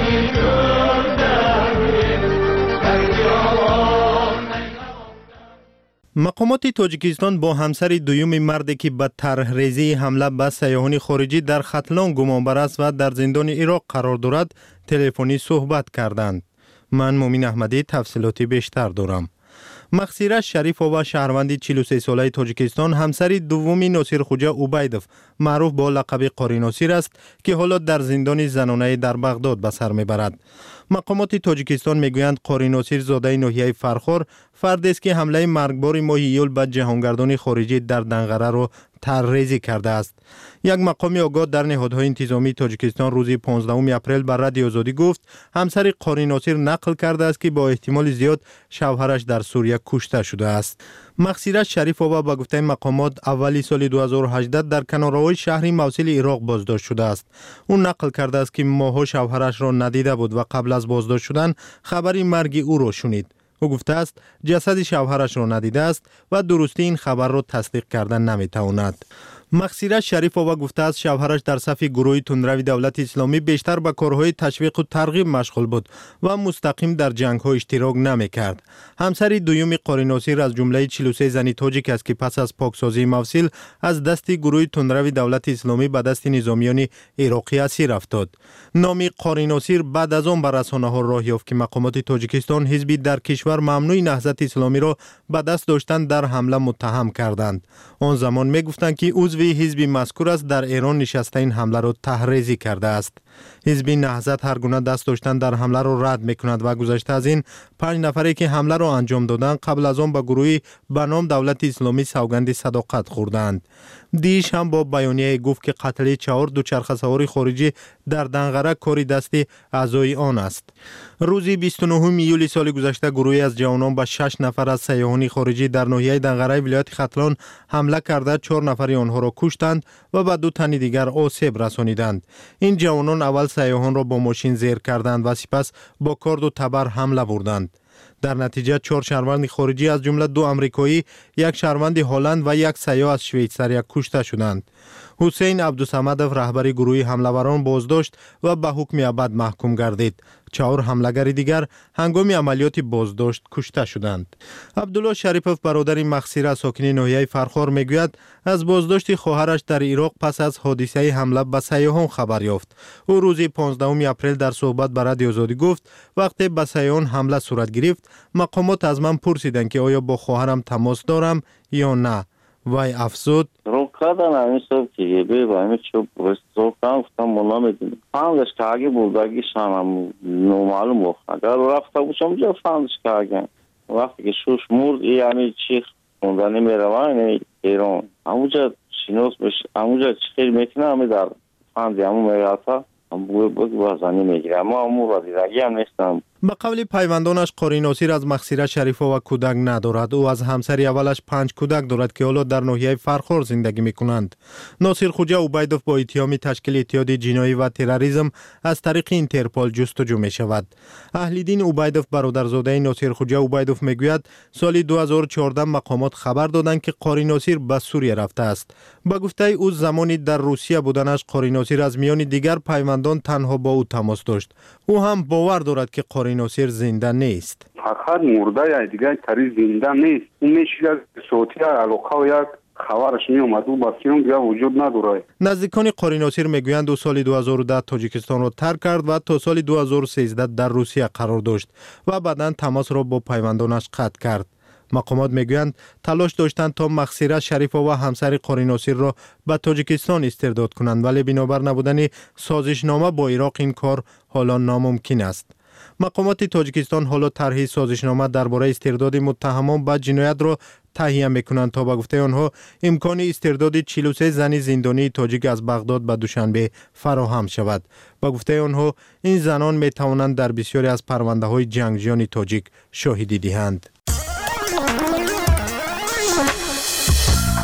مقامات تاجیکستان با همسر دوم مردی که به طرحریزی حمله به سیاحان خارجی در ختلان گمانبر است و در زندان عراق قرار دارد تلفنی صحبت کردند. من مومین احمدی تفصیلاتی بیشتر دارم. مخسیره شریفووا شهروند 43 ساله تاجیکستان همسر دوم ناصر خوجا اوبیدوف معروف با لقب قاری ناصر است که حالا در زندان زنانه در بغداد به سر میبرد. مقامات تاجیکستان میگویند قاری ناصر زاده ناحیه فرخار فردی است که حمله مرگبار ماه ایول به جهانگردان خارجی در دنقره را طرحریزی کرده است. یک مقام آگاه در نهادهای انتظامی تاجیکستان روز 15 اپریل بر رادیو آزادی گفت همسر قاری ناصر نقل کرده است که با احتمال زیاد شوهرش در سوریه کشته شده است. مخسیره شریفووا با گفته مقامات اولی سال 2018 در کنارهای شهر موصل عراق بازداشت شده است. او نقل کرده است که ماها شوهرش را ندیده بود و قبل از بازداشت شدن خبری مرگ او را شنید. او گفته است جسد شوهرش را ندیده است و درستی این خبر را تصدیق کردن نمیتواند. مخسیره شریفووا گفته است شوهرش در صف گروه تندروی دولت اسلامی بیشتر به کارهای تشویق و ترغیب مشغول بود و مستقیم در جنگ‌ها اشتراک نمی‌کرد. همسر دوم قاری ناصر از جمله 43 زن تاجیک است که پس از پاکسازی موصل از دست گروه تندروی دولت اسلامی به دست نظامیان عراقی اسیر افتاد. نام قاری ناصر بعد از آن بر رسانه‌ها راه یافت که مقامات تاجیکستان حزبی در کشور ممنوع نهضت اسلامی را به دست داشتن در حمله متهم کردند. آن زمان می‌گفتند که عضو حزب مذکور است در ایران نشسته این حمله را طرحریزی کرده است. حزب نهضت هر گونه دست داشتن در حمله را رد می‌کند و گذشته از این 5 نفری که حمله را انجام دادند قبل از آن به گروهی به نام دولت اسلامی سوگند صداقت خوردند. دیش هم با بیانیه گفت که قتل 4 دوچرخه سوار خارجی در دنقره کاری دست اعضای آن است. روز 29 ایول سال گذشته گروهی از جوانان به 6 نفر از سیاحان خارجی در ناحیه دنقره ولایت ختلان حمله کرده 4 نفر آنها را کشتند و به 2 تن دیگر آسیب رسانیدند. این جوانان اول سیاحان را با ماشین زیر کردند و سپس با کارد و تبر حمله بردند. در نتیجه 4 شهروند خارجی از جمله 2 آمریکایی، 1 شهروند هلند و 1 سیاح از شویتزاریا کشته شدند. حسین عبدالصمدов رهبر گروه حمله‌وران بازداشت و به حکم ابد محکوم گردید. 4 حمله‌گر دیگر هنگام عملیات بازداشت کشته شدند. عبدالله شریفوف برادر مخسیره ساکن ناحیه فرخار میگوید از بازداشت خواهرش در عراق پس از حادثه حمله به سیاحان خبر یافت. او روز 15 اپریل در صحبت با رادیو آزادی گفت وقتی به سیاحان حمله صورت گرفت مقامات از من پرسیدند که آیا با خواهرم تماس دارم یا نه. وای افزود کردن همین صبح که به همین چوب رستو کام گفتم مولا میدونم فهمدش که اگه بودگیش هم نامعلوم بود اگر رفته باشم جا فهمدش که اگه وقتی که شوش مرد یعنی چی خوندنی میروان ایران همونجا شینوس بشه همونجا چی خیلی میکنه همه در فهمدی همون میراتا هم بوی بازنی میگیره اما همون را دیدگی هم نیستم. به قول پیوندانش قاری ناصر از مخسیره شریفووا کودک ندارد. او از همسر اولش 5 کودک دارد که حالا در ناحیه فرخار زندگی میکنند. ناصر خوجا اوبیدوف با اتهام تشکیل اتحاد جنایی و تروریسم از طریق اینترپول جستجو می شود. اهل‌دین اوبیدوف برادرزاده ناصر خوجا اوبیدوف میگوید سال 2014 مقامات خبر دادند که قاری ناصر به سوریه رفته است. با گفته او زمانی در روسیه بودنش قاری ناصر از میان دیگر پیوندان تنها با او تماس داشت. او هم باور دارد که قاری ناصر زنده نیست. فقط مرده یا دیگه تری زنده نیست. اون میشه صوتی علاقه و یک خبرش می اومد و بسیون دیگه وجود نداره. نزدیکان قاری ناصر میگویند او سال 2010 تاجیکستان را ترک کرد و تا سال 2013 در روسیه قرار داشت و بعداً تماس را با پیوندانش قطع کرد. مقامات میگویند تلاش داشتند تا مخسیره شریفووا همسر قاری ناصر را به تاجیکستان استرداد کنند ولی بنابر نبودن سازشنامه با عراق این کار حالا ناممکن است. مقامات تاجیکستان حالا طرح سازشنامه درباره استرداد متهمان به جنایت را تهیه میکنند تا به گفته آنها امکان استرداد 43 زن زندانی تاجیک از بغداد به دوشنبه فراهم شود. به گفته آنها این زنان می توانند در بسیاری از پرونده های جنگجویان تاجیک شاهدی دهند.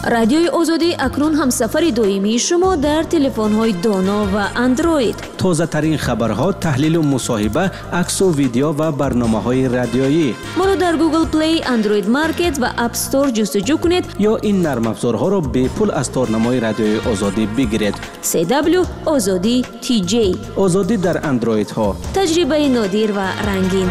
радиои озодӣ акнун ҳамсафари доимии шумо дар телефонҳои доно ва андроид. тозатарин хабарҳо, таҳлилу мусоҳиба, аксу видео ва барномаҳои радиоӣ. моро дар Google Play, Android Market ва App Store ҷустуҷӯ кунед ё ин нармафзорҳоро бепул аз торнамои радиои озодӣ бигиред. CW Озодӣ TJ. озодӣ дар андроидҳо. таҷрибаи нодир ва рангин.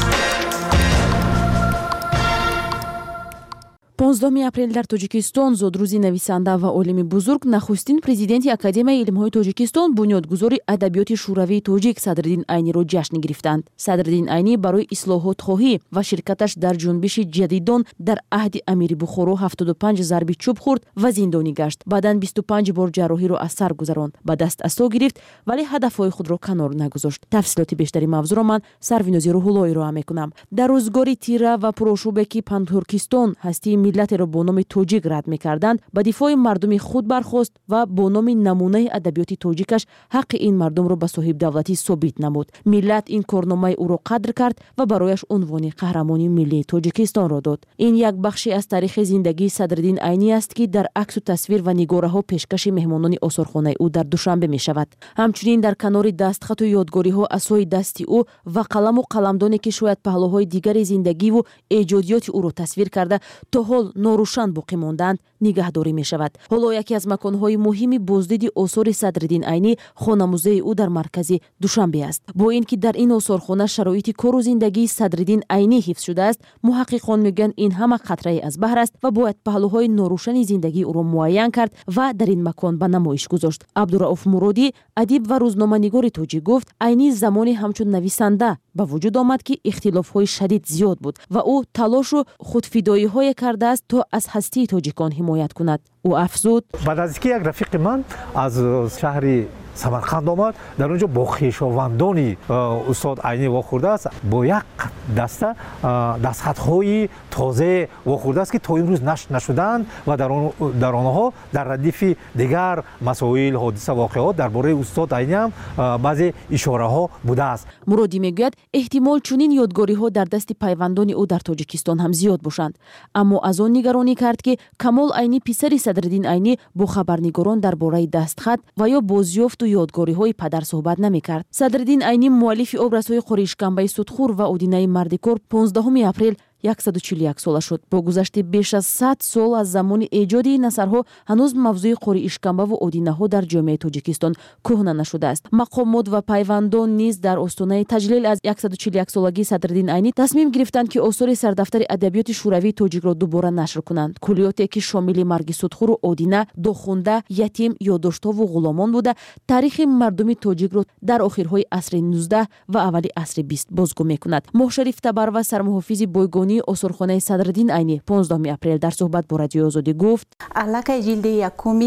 15 апрел дар Тоҷикистон зуд рӯзи нависанда ва олими бузург нахустин президенти Академияи илмҳои Тоҷикистон бунёдгузори адабиёти шӯравии тоҷик Садриддин Айниро ҷашн гирифтанд. Садриддин Айнӣ барои ислоҳотхоҳӣ ва ширкаташ дар ҷунбиши ҷадидон дар аҳди амири Бухоро 75 зарби чӯб хӯрд ва зиндонӣ гашт. Баъдан 25 бор ҷарроҳиро аз сар гузаронд. Ба даст асо гирифт, вале ҳадафҳои худро канор нагузошт. Тафсилоти бештари мавзӯъро ман Сарвинози Рӯҳулло ироа мекунам. Дар рӯзгори тира ва пурошӯбе ки Пантуркистон ҳастии миллатеро бо номи тоҷик рад мекарданд, ба дифои мардуми худ бархост ва бо номи намунаи адабиёти тоҷикаш ҳаққи ин мардумро ба соҳибдавлатӣ собит намуд. Миллат ин корномаи ӯро қадр кард ва барояш унвони қаҳрамони миллии Тоҷикистонро дод. Ин як бахши аз таърихи зиндагии Садриддин Айнӣ аст, ки дар аксу тасвир ва нигораҳо пешкаши меҳмонони осорхонаи ӯ дар Душанбе мешавад. Ҳамчунин дар канори дастхату ёдгориҳо асои дасти ӯ ва қаламу қаламдоне ки шояд паҳлӯҳои дигари зиндагиву эҷодиёти ӯро тасвир карда то ҳол норӯшан боқӣ мондаанд нигаҳдорӣ мешавад. ҳоло яке аз маконҳои муҳими боздиди осори Садриддин Айнӣ хонамузеи ӯ дар маркази Душанбе аст. Бо ин ки дар ин осорхона шароити кору зиндагии Садриддин Айнӣ ҳифз шудааст, муҳаққиқон мегӯянд ин ҳама қатрае аз баҳр аст ва бояд паҳлӯҳои норӯшани зиндагии ӯро муайян кард ва дар ин макон ба намоиш гузошт. Абдурауф Муродӣ, адиб ва рӯзноманигори тоҷик гуфт, Айнӣ замоне ҳамчун нависанда ба вуҷуд омад, ки ихтилофҳои шадид зиёд буд ва ӯ талошу худфидоиҳое кардааст то аз ҳастии тоҷикон ҳимоят кунад. ӯ афзуд: ба наздики як рафиқи ман аз шаҳри Самарқанд омад, дар онҷо бо хешовандони устод Айнӣ вохӯрдааст, бо як даста дастхатҳои тоза вохӯрдааст, ки то имрӯз нашр нашудаанд ва дар онҳо дар радифи дигар масоил, ҳодиса, воқеот дар бораи устод Айнӣ ҳам баъзе ишораҳо будааст. Муродӣ мегӯяд, эҳтимол чунин ёдгориҳо дар дасти пайвандони ӯ дар Тоҷикистон ҳам зиёд бошанд. Аммо аз он нигаронӣ кард, ки Камол Айнӣ писари Садриддин Айнӣ бо хабарнигорон дар бораи дастхат ва ё бозёфт ёдгориҳои падар суҳбат намекард. Садриддин Айнӣ муаллифи образҳои Қоришканбаи Судхур ва Одинаи Мардикор 15 апрел 141 сола шуд. Бо гузашти беш аз 100 сол аз замони эҷоди ин асарҳо ҳанӯз мавзӯи Қори Ишканбаву Одинаҳо дар ҷомеаи Тоҷикистон кӯҳна нашудааст. Мақомот ва пайвандон низ дар остонаи таҷлил аз 141-солагии Садриддин Айнӣ тасмим гирифтанд, ки осори сардафтари адабиёти шӯравии тоҷикро дубора нашр кунанд. Куллиёте, ки шомили марги Судхуру Одина, Дохунда, Ятим, ёддоштҳову ғуломон буда, таърихи мардуми тоҷикро дар охирҳои асри 19 ва аввали асри 20 бозгӯ мекунад. Моҳшариф Табарва, сармуҳофизи бойгони осорхонаи Садриддин Айнӣ 15 апрел дар суҳбат бо Радиои Озодӣ гуфт: аллакай ҷилди якуми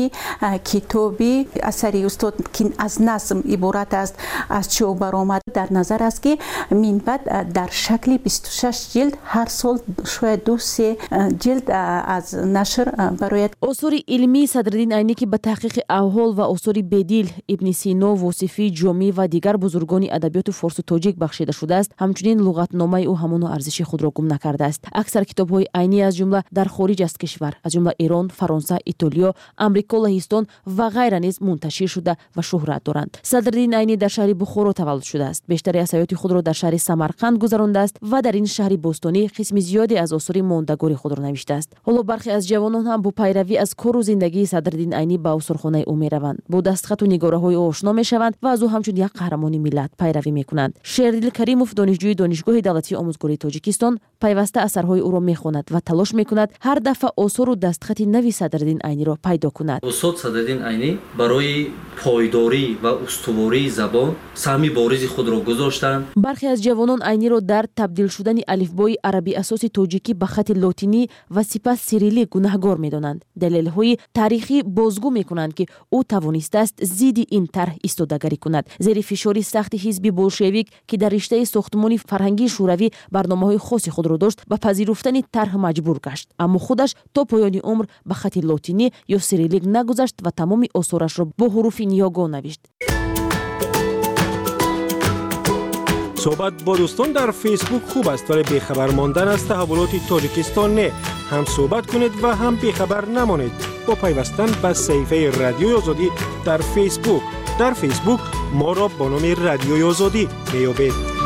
китоби асари устод ки аз назм иборат аст аз чӯб баромад дар назар аст, ки минбаъд дар шакли 26 ҷилд ҳар сол шояд 2-3 ҷилд аз нашр барояд. осори илмии Садриддин Айнӣ, ки ба таҳқиқи авҳол ва осори Бедил, Ибни Сино, Восифӣ, Ҷомӣ ва дигар бузургони адабиёту форсу тоҷик бахшида шудааст, ҳамчунин луғатномаи ӯ ҳамону арзиши худро гум накард. Аксар китобҳои Айнӣ аз ҷумла дар хориҷ аз кишвар, аз ҷумла Ирон, Фаронса, Итолиё, Амрико, Лаҳистон ва ғайра низ мунташир шуда ва шӯҳрат доранд. Садриддин Айнӣ дар шаҳри Бухоро таваллуд шудааст. Бештари аз ҳаёти худро дар шаҳри Самарқанд гузарондааст ва дар ин шаҳри бостонӣ қисми зиёде аз осори мондагори худро навиштааст. ҳоло бархе аз ҷавонон ҳам бо пайравӣ аз кору зиндагии Садриддин Айнӣ ба осорхонаи ӯ мераванд, бо дастхату нигораҳои ӯ ошно мешаванд ва аз ӯ ҳамчун як қаҳрамони миллат пайравӣ мекунанд. Шердил Каримов, донишҷӯи Донишгоҳи давлатии омӯзгории Тоҷикистон, пайваста асарҳои ӯро мехонад ва талош мекунад ҳар дафъа осору дастхати нави Садриддин Айниро пайдо кунад. устод Садриддин Айнӣ барои пойдорӣ ва устувории забон саҳми боризи худро гузоштанд. бархе аз ҷавонон Айниро дар табдил шудани алифбои арабиасоси тоҷикӣ ба хати лотинӣ ва сипас сирилик гунаҳгор медонанд. далелҳои таърихӣ бозгӯ мекунанд, ки ӯ тавонистааст зидди ин тарҳ истодагарӣ кунад. зери фишори сахти ҳизби болшевик, ки дар риштаи сохтмони фарҳангии шӯравӣ барномаҳои хоси худро дошт, ба пазируфтани тарҳ маҷбур гашт. аммо худаш то поёни умр ба хати лотинӣ ё сирилик нагузашт ва тамоми осорашро бо ҳуруфи ниёгон навишт. صحبت با دوستان در فیسبوک خوب است ولی بیخبر ماندن از تحولات تاجیکستان نه. هم صحبت کنید و هم بیخبر نمانید با پیوستن به صفحه رادیوی آزادی در فیسبوک. در فیسبوک ما را با نام رادیوی آزادی میابید.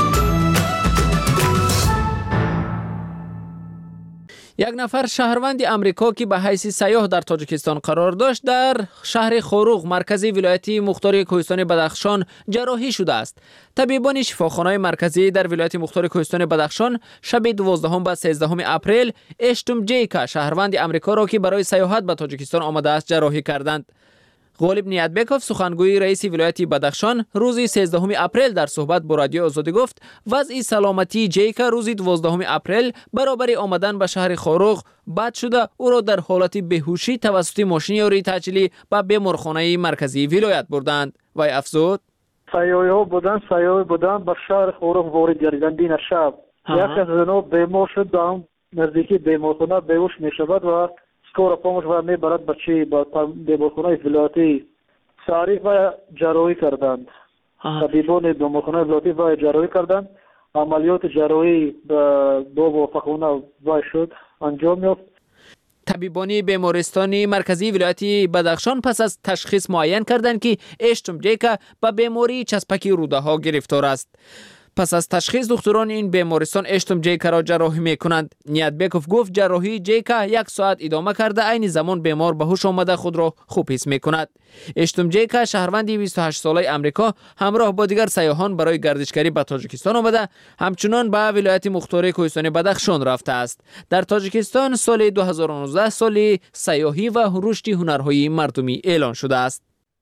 یک نفر شهروند امریکا که به حیث سیاح در تاجیکستان قرار داشت در شهر خوروغ مرکزی ولایت مختار کوهستان بدخشان جراحی شده است. طبیبان شفاخانه مرکزی در ولایت مختار کوهستان بدخشان شب 12 و 13 اپریل اشتم جیکا شهروند امریکا را که برای سیاحت به تاجیکستان آمده است جراحی کردند. غالب نیتبکوف سخنگوی رئیس ولایت بدخشان روز 13 اپریل در صحبت با رادیو آزادی گفت وضع سلامتی جیکا روز 12 اپریل برابر آمدن به شهر خوروغ بد شده او را در حالت بیهوشی توسط ماشین یاری تحصیلی به بیمارخانه مرکزی ولایت بردند. وی افزود سیاحی بودن به شهر خوروغ وارد گردیدند. این شب یک از آنها بیمار شد در نزدیکی بیمارخانه بیهوش می شود و سکور پاموش و میبرد بچه با بیمارخانه ولایتی سریع و جراحی کردند. طبیبان بیمارخانه ولایتی و جراحی کردند. عملیات جراحی با موفقانه و شد انجام یافت. طبیبان بیمارستان مرکزی ولایت بدخشان پس از تشخیص معین کردند که اشتم جیکا به بیماری چسبک روده ها گرفتار است. پس از تشخیص دکتران این بیمارستان اشتم جیکا را جراحی میکنند. نیتبکوف گفت جراحی جیکا 1 ساعت ادامه کرده عین زمان بیمار به هوش آمده خود را خوب حس میکند. اشتم جیکا شهروند 28 ساله امریکا همراه با دیگر سیاحان برای گردشگری به تاجیکستان آمده همچنان به ولایت مختار کوهستان بدخشان رفته است. در تاجیکستان سال 2019 سال سیاحی و رشد هنرهای مردمی اعلان شده است.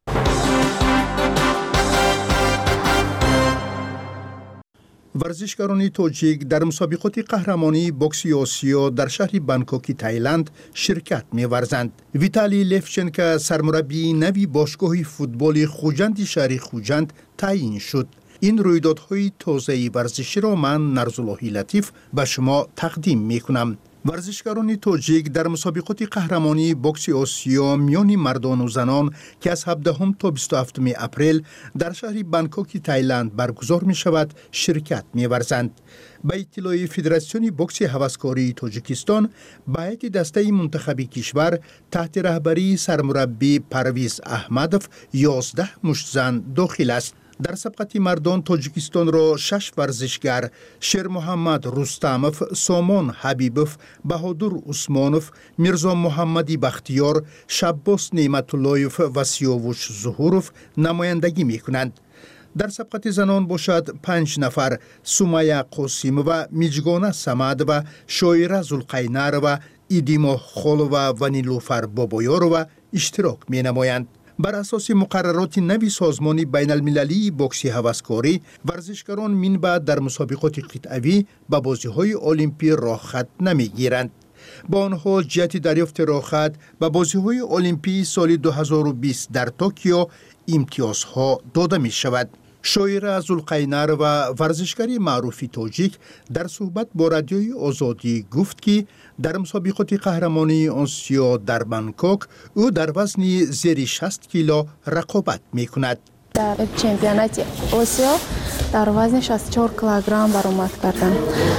ورزشکاران تاجیک در مسابقات قهرمانی بوکس آسیا در شهر بانکوک تایلند شرکت می‌ورزند. ویتالی لفچنکا سرمربی نوی باشگاه فوتبال خوجند شهر خوجند تعیین شد. این رویدادهای تازه ورزشی را من نرزاللهی لطیف به شما تقدیم می‌کنم. ورزشکاران تاجیک در مسابقات قهرمانی بوکس آسیا میان مردان و زنان که از 17 تا 27 اپریل در شهر بانکوک تایلند برگزار می شود شرکت می ورزند. به اطلاع فدراسیون بوکس هوسکاری تاجیکستان به هیئت دسته منتخبی کشور تحت رهبری سرمربی پرویز احمدوف 11 مشت زن داخل است. در سبقت مردان تاجیکستان را 6 ورزشگر شیر محمد رستموف، سامان حبیبوف، بهادر عثمانوف، میرزا محمدی بختیار، شباس نعمت اللهیوف و سیاوش ظهوروف نمایندگی می کنند. در سبقت زنان باشد 5 نفر سمیه قاسم و میجگانه سمد و شایره زلقینر و ایدیما خولو و نیلوفر بابایار و اشتراک می نمایند. بر اساس مقررات نوی سازمان بین المللی بوکس هوسکاری ورزشکاران من بعد در مسابقات قطعوی به بازی‌های المپی راهخط نمی‌گیرند. با آن حال جهت دریافت راهخط به بازی‌های المپی سال 2020 در توکیو امتیازها داده می‌شود. شایره زلقینر و ورزشکاری معروفی تاجیک در صحبت با رادیوی آزادی گفت که در مسابقات قهرمانی آسیا در بانکوک او در وزن زیر 60 کیلو رقابت می کند. در چمپیونات آسیا در وزن 64 کیلوگرم برآمد کردم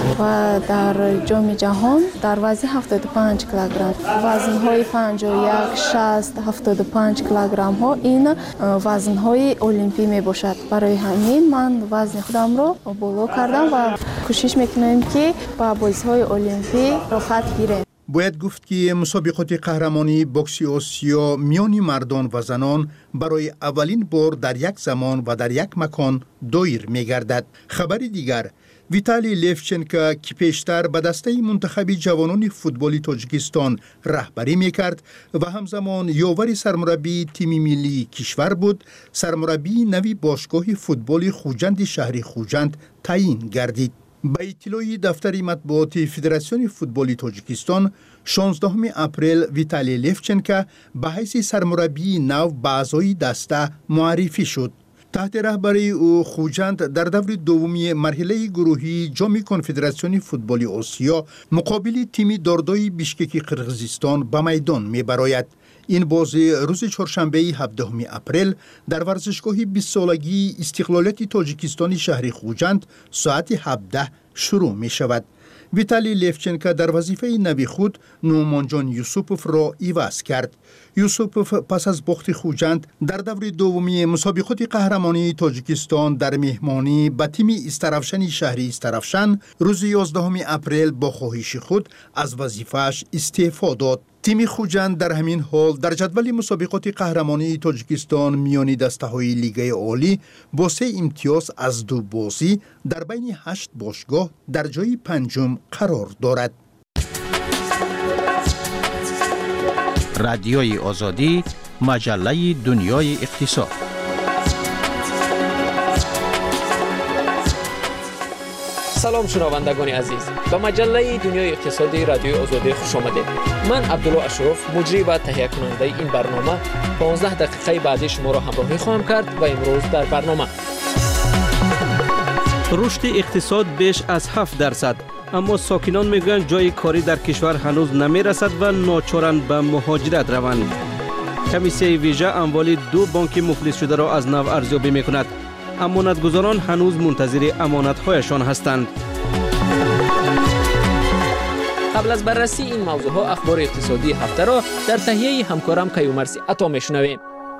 و در جام جهان در وزن 75 کیلوگرم. وزن‌های 51 60 75 کیلوگرم ها این وزن‌های المپی می باشد. برای همین من وزن خودم را بالا کردم و کوشش می‌کنم که با بازی‌های المپی راحت گیرم. باید گفت که مسابقات قهرمانی بوکس آسیا میان مردان و زنان برای اولین بار در یک زمان و در یک مکان دایر می‌گردد. خبری دیگر ویتالی لفچنکا که پیشتر به دسته منتخبی جوانان فوتبالی تاجیکستان رهبری می‌کرد و همزمان یاور سرمربی تیم ملی کشور بود، سرمربی نوی باشگاه فوتبال خوجند شهر خوجند تعیین گردید. به اطلاع دفتر مطبوعات فدراسیون فوتبال تاجیکستان 16 اپریل ویتالی لفچنکا به حیث سرمربی نو به اعضای دسته معرفی شد. تحت رهبری او خوجند در دور دومی مرحله گروهی جام کنفدراسیون فوتبال آسیا مقابل تیم داردای بیشکک قرقیزستان به میدان می‌براید. این بازی روز چهارشنبه 17 اپریل در ورزشگاه 20 سالگی استقلالیت تاجیکستان شهر خوجند ساعت 17 شروع می شود. ویتالی لیفچنکا در وظیفه نوی خود نومانجان یوسوپوف را عوض کرد. یوسوپوف پس از باخت خوجند در دور دومی مسابقات قهرمانی تاجیکستان در مهمانی به تیم استرافشن شهری استرافشن روز 11 اپریل با خواهش خود از وظیفه‌اش استعفا داد. تیم خوجند در همین حال در جدول مسابقات قهرمانی تاجیکستان میانی دسته‌های لیگ عالی با 3 امتیاز از 2 بازی در بین 8 باشگاه در جای پنجم قرار دارد. رادیوی آزادی، مجله دنیای اقتصاد. سلام شنوندگان عزیز، به مجله دنیای اقتصادی رادیوی آزادی خوش آمدید. من عبدالله اشرف، مجری و تهیه کننده این برنامه 15 دقیقه بعدی شما را همراهی خواهم کرد و امروز در برنامه رشد اقتصاد بیش از 7%، اما ساکنان میگویند جای کاری در کشور هنوز نمیرسد و ناچارند به مهاجرت روند. کمیسیون ویژه اموال 2 بانک مفلس شده را از نو ارزیابی میکند. امانتگزاران هنوز منتظر امانت‌هایشان هستند. قبل از بررسی این موضوعها اخبار اقتصادی هفته را در تهیه همکارم کیومرسی عطا میشنویم.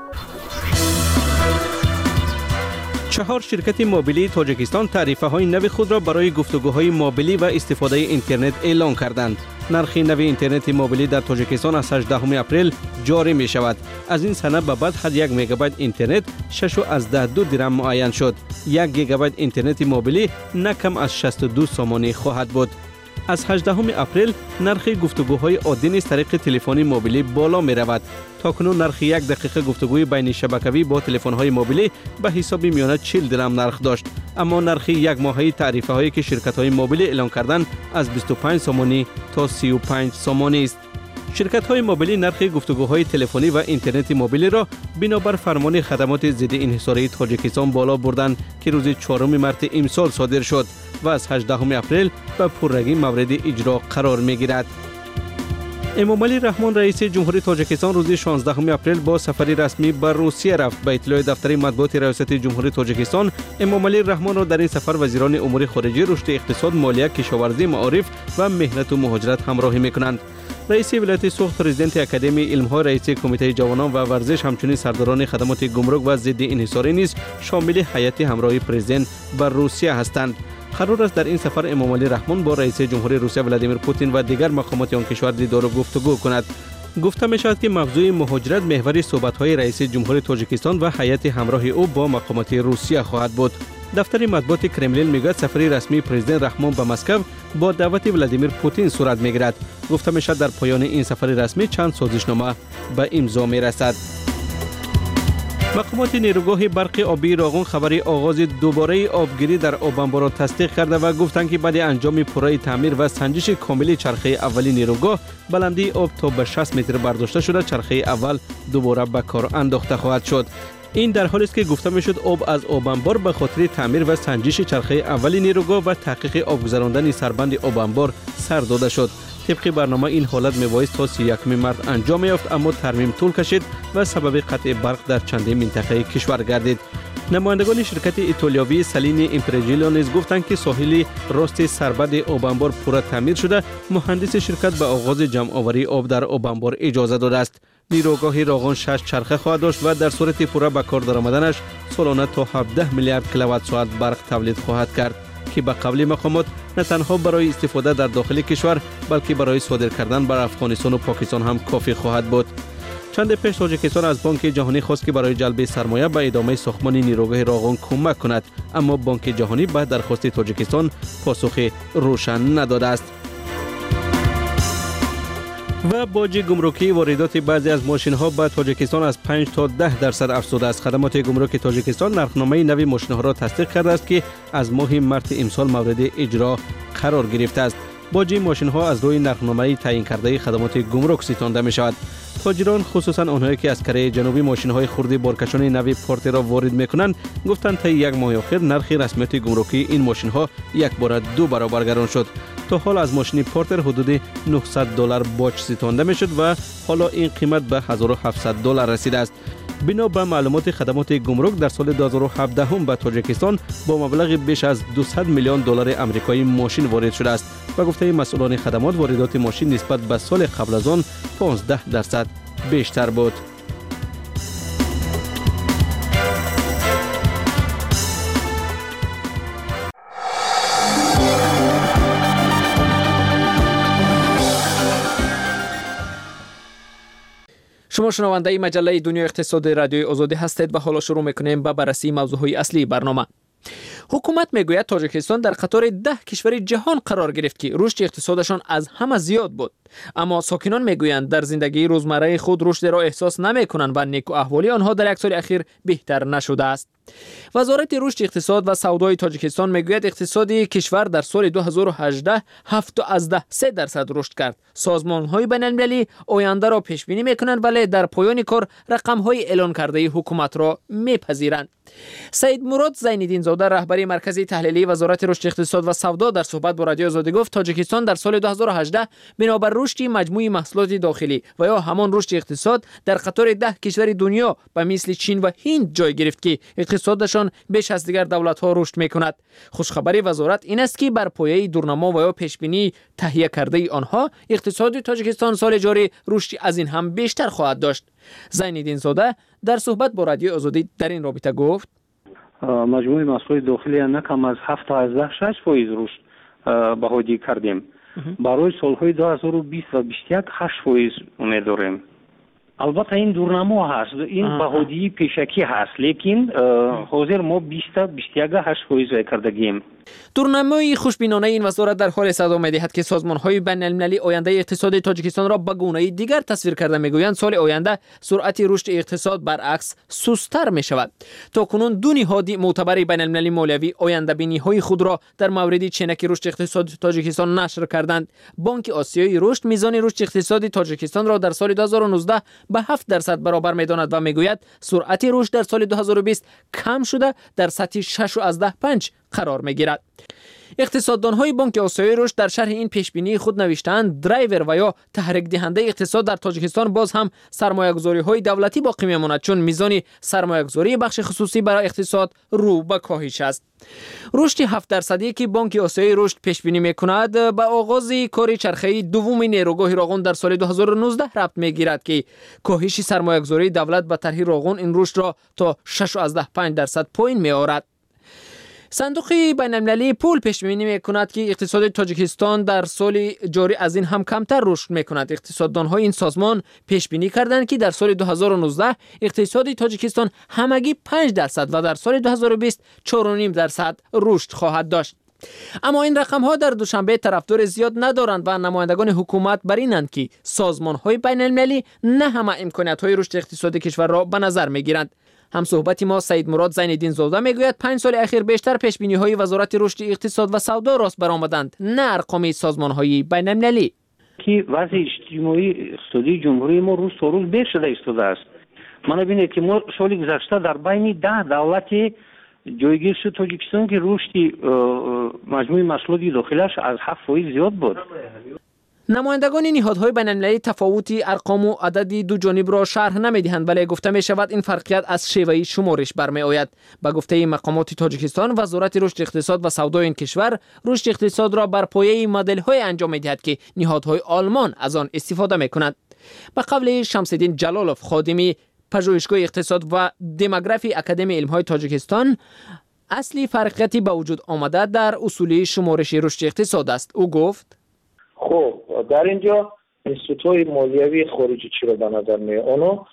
4 شرکت موبیلی تاجیکستان تعرفه‌های نو خود را برای گفتگوهای موبیلی و استفاده اینترنت اعلان کردند. نرخ نو اینترنت موبیلی در تاجیکستان از 18 اپریل جاری می شود. از این سنه به بعد حد 1 مگابایت اینترنت 6.12 درم معین شد. 1 گیگابایت اینترنت موبیلی نه کم از 62 سومانی خواهد بود. از 18 اپریل نرخ گفتگوهای عادی نیز طریق تلفنی موبیلی بالا می رود. تاکنون نرخ 1 دقیقه گفتگوی بین شبکه‌ای با تلفن‌های موبیلی به حساب میانه 40 درم نرخ داشت، اما نرخ 1 ماهه تعرفه‌هایی که شرکت‌های موبیلی اعلان کردند از 25 سومانی تا 35 سومانی است. شرکت‌های موبیلی نرخ گفتگوهای تلفنی و اینترنت موبیلی را بنابر فرمان خدمات ضد انحصاری تاجیکستان بالا بردند که روز 4 مارس امسال صادر شد و از 18 اپریل به پررگی مورد اجرا قرار می‌گیرد. امامعلی رحمان رئیس جمهوری تاجیکستان روز 16 اپریل با سفری رسمی به روسیه رفت. به اطلاع دفتر مطبوعات ریاست جمهوری تاجیکستان، امامعلی رحمان را در این سفر وزیران امور خارجه، رشد اقتصاد، مالیه، کشاورزی، معارف و مهنت و مهاجرت همراهی می‌کنند. رئیس ولایت سوخت، پرزیدنت اکادمی علم‌ها، رئیس کمیته جوانان و ورزش، همچنین سرداران خدمات گمرک و ضد انحصاری نیز شامل هیئت همراه پرزیدنت بر روسیه هستند. قرار است در این سفر امامعلی رحمان با رئیس جمهوری روسیه ولادیمیر پوتین و دیگر مقامات آن کشور دیدار و گفتگو کند. گفته می شود که موضوع مهاجرت محور صحبت‌های رئیس جمهوری تاجیکستان و هیئت همراه او با مقامات روسیه خواهد بود. دفتر مطبوعات کرملین میگوید سفری رسمی پرزیدنت رحمان به مسکو با دعوت ولادیمیر پوتین صورت میگیرد. گفته می شود در پایان این سفر رسمی چند سازشنامه به امضا میرسد. مقامات نیروگاه برق آبی راغون خبری آغاز دوباره آبگیری در آبانبار را تصدیق کرده و گفتند که بعد انجام پروژه تعمیر و سنجش کامل چرخه اولی نیروگاه، بلندی آب تا به 60 متر برداشته شده چرخه اول دوباره به کار انداخته خواهد شد. این در حالی است که گفته میشد آب از آبانبار به خاطر تعمیر و سنجش چرخه اولی نیروگاه و تحقیق آب گذراندن سربند آبانبار سر داده شد. طبق برنامه این حالت میبایست تا 31 مارس انجام یافت، اما ترمیم طول کشید و سبب قطع برق در چندین منطقه کشور گردید. نمایندگان شرکت ایتالیایی سالینی ایمپرژیلو نیز گفتند که ساحل راست سربند آبانبار پورا تعمیر شده. مهندس شرکت به آغاز جمع آوری آب در آبانبار اجازه داده است. نیروگاه راغون 6 چرخه خواهد داشت و در صورت پورا به کار درآمدنش سالانه تا 17 میلیارد کیلووات ساعت برق تولید خواهد کرد که به قول مقامات نه تنها برای استفاده در داخل کشور بلکه برای صادر کردن بر افغانستان و پاکستان هم کافی خواهد بود. چند پیش تاجیکستان از بانک جهانی خواست که برای جلب سرمایه به ادامه ساختمان نیروگاه راغون کمک کند، اما بانک جهانی به درخواست تاجیکستان پاسخ روشن نداده است. و باج گمرکی واردات بعضی از ماشین‌ها به تاجیکستان از 5 تا 10% افزوده است. خدمات گمرک تاجیکستان نرخنامه نوی ماشین‌ها را تصدیق کرده است که از ماه مارس امسال مورد اجرا قرار گرفته است. باج ماشین‌ها از روی نرخنامه تعیین کرده خدمات گمرک ستانده می‌شود. تاجران، خصوصا آنهایی که از کره جنوبی ماشین‌های خرد بارکشان نوی پارت را وارد می‌کنند، گفتند تا یک ماه اخیر نرخ رسمیت گمرکی این ماشین‌ها یک بار 2 برابر گران شد. تا حال از ماشین پورتر حدود $900 باج ستانده میشد و حالا این قیمت به $1700 رسیده است. بنا به معلومات خدمات گمرک در سال 2017 به تاجیکستان با مبلغ بیش از $200 میلیون آمریکایی ماشین وارد شده است و گفته مسئولان خدمات واردات ماشین نسبت به سال قبل از آن 15% بیشتر بود. شما شنونده مجله دنیا اقتصادی رادیوی آزادی هستید و حالا شروع میکنیم به بررسی موضوعهای اصلی برنامه. حکومت میگوید تاجیکستان در قطار 10 کشور جهان قرار گرفت که رشد اقتصادشان از همه زیاد بود، اما ساکنان میگویند در زندگی روزمره خود رشد را احساس نمیکنند و نیک و احوالی آنها در یک سال اخیر بهتر نشده است. وزارت رشد اقتصاد و سودای تاجیکستان میگوید اقتصادی کشور در سال 2018 7.3% رشد کرد. سازمان‌های بین‌المللی آینده را پیش بینی میکنند ولی در پایان کار رقم‌های اعلان کرده حکومت را میپذیرند. سید مراد زین‌الدین زاده رهبر مرکز تحلیلی وزارت رشد اقتصاد و سودا در صحبت با رادیو آزادی گفت تاجیکستان در سال 2018 بنابر رشد مجموعی محصولات داخلی و یا همان رشد اقتصاد در قطار 10 کشور دنیا به مثل چین و هند جای گرفت که اقتصادشان بیش از دیگر دولت‌ها رشد می‌کند. خوشخبری وزارت این است که بر پایه دورنما و یا پیش‌بینی تهیه کرده آنها اقتصاد تاجیکستان سال جاری رشد از این هم بیشتر خواهد داشت. زین‌الدین زاده در صحبت با رادیو آزادی در این رابطه گفت مجموع محصولات داخلی نکم از 7 تا 6% رشد بهادی کردیم. برای سالهای 2020 و 2021 8% امید داریم. البته این دورنما هست، این بهادی پیشکی هست، لیکن حاضر ما 20 تا 21 8% کردگیم. دورنمای خوشبینانه این وزارت در حال صدا می‌دهد که سازمان‌های بین‌المللی آینده اقتصاد تاجیکستان را به گونه‌ای دیگر تصویر کرده می‌گویند سال آینده سرعت رشد اقتصاد برعکس سست‌تر می‌شود. تاکنون دو نهاد معتبر بین‌المللی مالیوی آینده بینی‌های خود را در مورد چنک رشد اقتصاد تاجیکستان نشر کردند. بانک آسیایی رشد میزان رشد اقتصاد تاجیکستان را در سال 2019 به 7% برابر می‌داند و می‌گوید سرعت رشد در سال 2020 کم شده در سطح 6.5 قرار می‌گیرد. اقتصاددان‌های بانک آسیایی رشد در شرح این پیشبینی خود نوشتند درایور و یا تحریک دهنده اقتصاد در تاجیکستان باز هم سرمایه‌گذاری‌های دولتی باقی می‌ماند، چون میزان سرمایه‌گذاری بخش خصوصی برای اقتصاد رو به کاهش است. رشد 7% که بانک آسیایی رشد پیشبینی می‌کند به آغاز کار چرخه‌ای دوم نیروگاه راغون در سال 2019 ربط می‌گیرد که کاهش سرمایه‌گذاری دولت به طرح راغون این رشد را تا 6.5% پایین می‌آورد. صندوق بین‌المللی پول پیش بینی می‌کند که اقتصاد تاجیکستان در سال جاری از این هم کمتر رشد می‌کند. اقتصاددان‌های این سازمان پیش بینی کردند که در سال 2019 اقتصاد تاجیکستان همگی 5% و در سال 2020 4.5% رشد خواهد داشت. اما این رقم‌ها در دوشنبه طرفدار زیاد ندارند و نمایندگان حکومت بر اینند که سازمان‌های بین‌المللی نه همه امکانات‌های رشد اقتصادی کشور را به نظر می‌گیرند. هم صحبت ما سید مراد زین‌الدین زاده میگوید 5 سال اخیر بیشتر پیشبینی‌های وزارت رشد اقتصاد و سودا راست برآمدند، نه ارقام سازمان‌های بین‌المللی. که وضع اجتماعی اقتصادی جمهوری ما روز تا روز بهتر شده ایستاده است. من ببینید که ما سال گذشته در بین 10 دولت جایگیر شد تاجیکستان که رشد مجموع محصولات داخلیش از 7% زیاد بود. نمایندگان نهادهای بین‌المللی تفاوتی ارقام و عدد دو جانب را شرح نمی‌دهند، ولی گفته می‌شود این فرقیت از شیوه شمارش برمی‌آید. به گفته مقامات تاجیکستان وزارت رشد اقتصاد و سودای این کشور رشد اقتصاد را بر پایه مدل‌های انجام می‌دهد که نهادهای آلمان از آن استفاده می‌کنند. به قول شمس‌الدین جلالوف خادم پژوهشگاه اقتصاد و دموگرافی اکادمی علم‌های تاجیکستان اصلی فرقیتی به وجود آمده در اصول شمارش رشد اقتصاد است. او گفت خب در اینجا انستیتوهای مالیوی خارجی چی رو به نظر میاد؟ اونا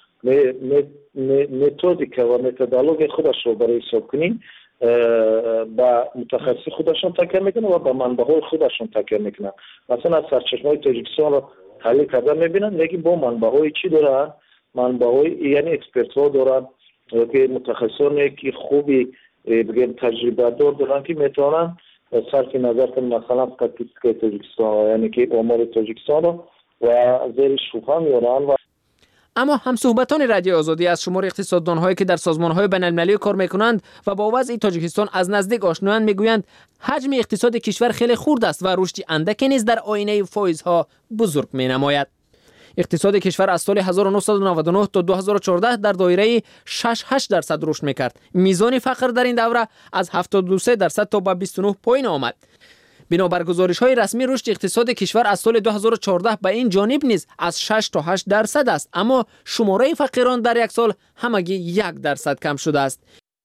متدیک و متدولوژی خودش رو برای حساب کنین با متخصص خودشون تکیه میکنن و با منبعهای خودشون تکیه میکنن. مثلا از سرچشمه‌های تاجیکستان رو تحلیل کردن میبینن، لیکن با منبعهای چی دارن؟ منبعهای یعنی اکسپرت‌ها دارن که متخصصانی که خوبی بگیم تجربه دارن که میتونن صرف نظر کن مثلا استاتیستیک تاجیکستان یعنی که آمار تاجیکستان و زیر شبهه میارن. اما همصحبتان رادیو آزادی از شمار اقتصاددان‌هایی که در سازمان‌های بین‌المللی کار می‌کنند و با وضع تاجیکستان از نزدیک آشنایند میگویند حجم اقتصاد کشور خیلی خرد است و رشد اندکی نیز در آینه فایزها بزرگ می‌نماید. اقتصاد کشور از سال 1999 تا 2014 در دایره 6.8% رشد می‌کرد. میزان فقر در این دوره از 73% تا به 29 پایین آمد. بنابر گزارش‌های رسمی رشد اقتصاد کشور از سال 2014 به این جانب نیز از 6 تا 8% است، اما شماره فقیران در یک سال همگی 1% کم شده است.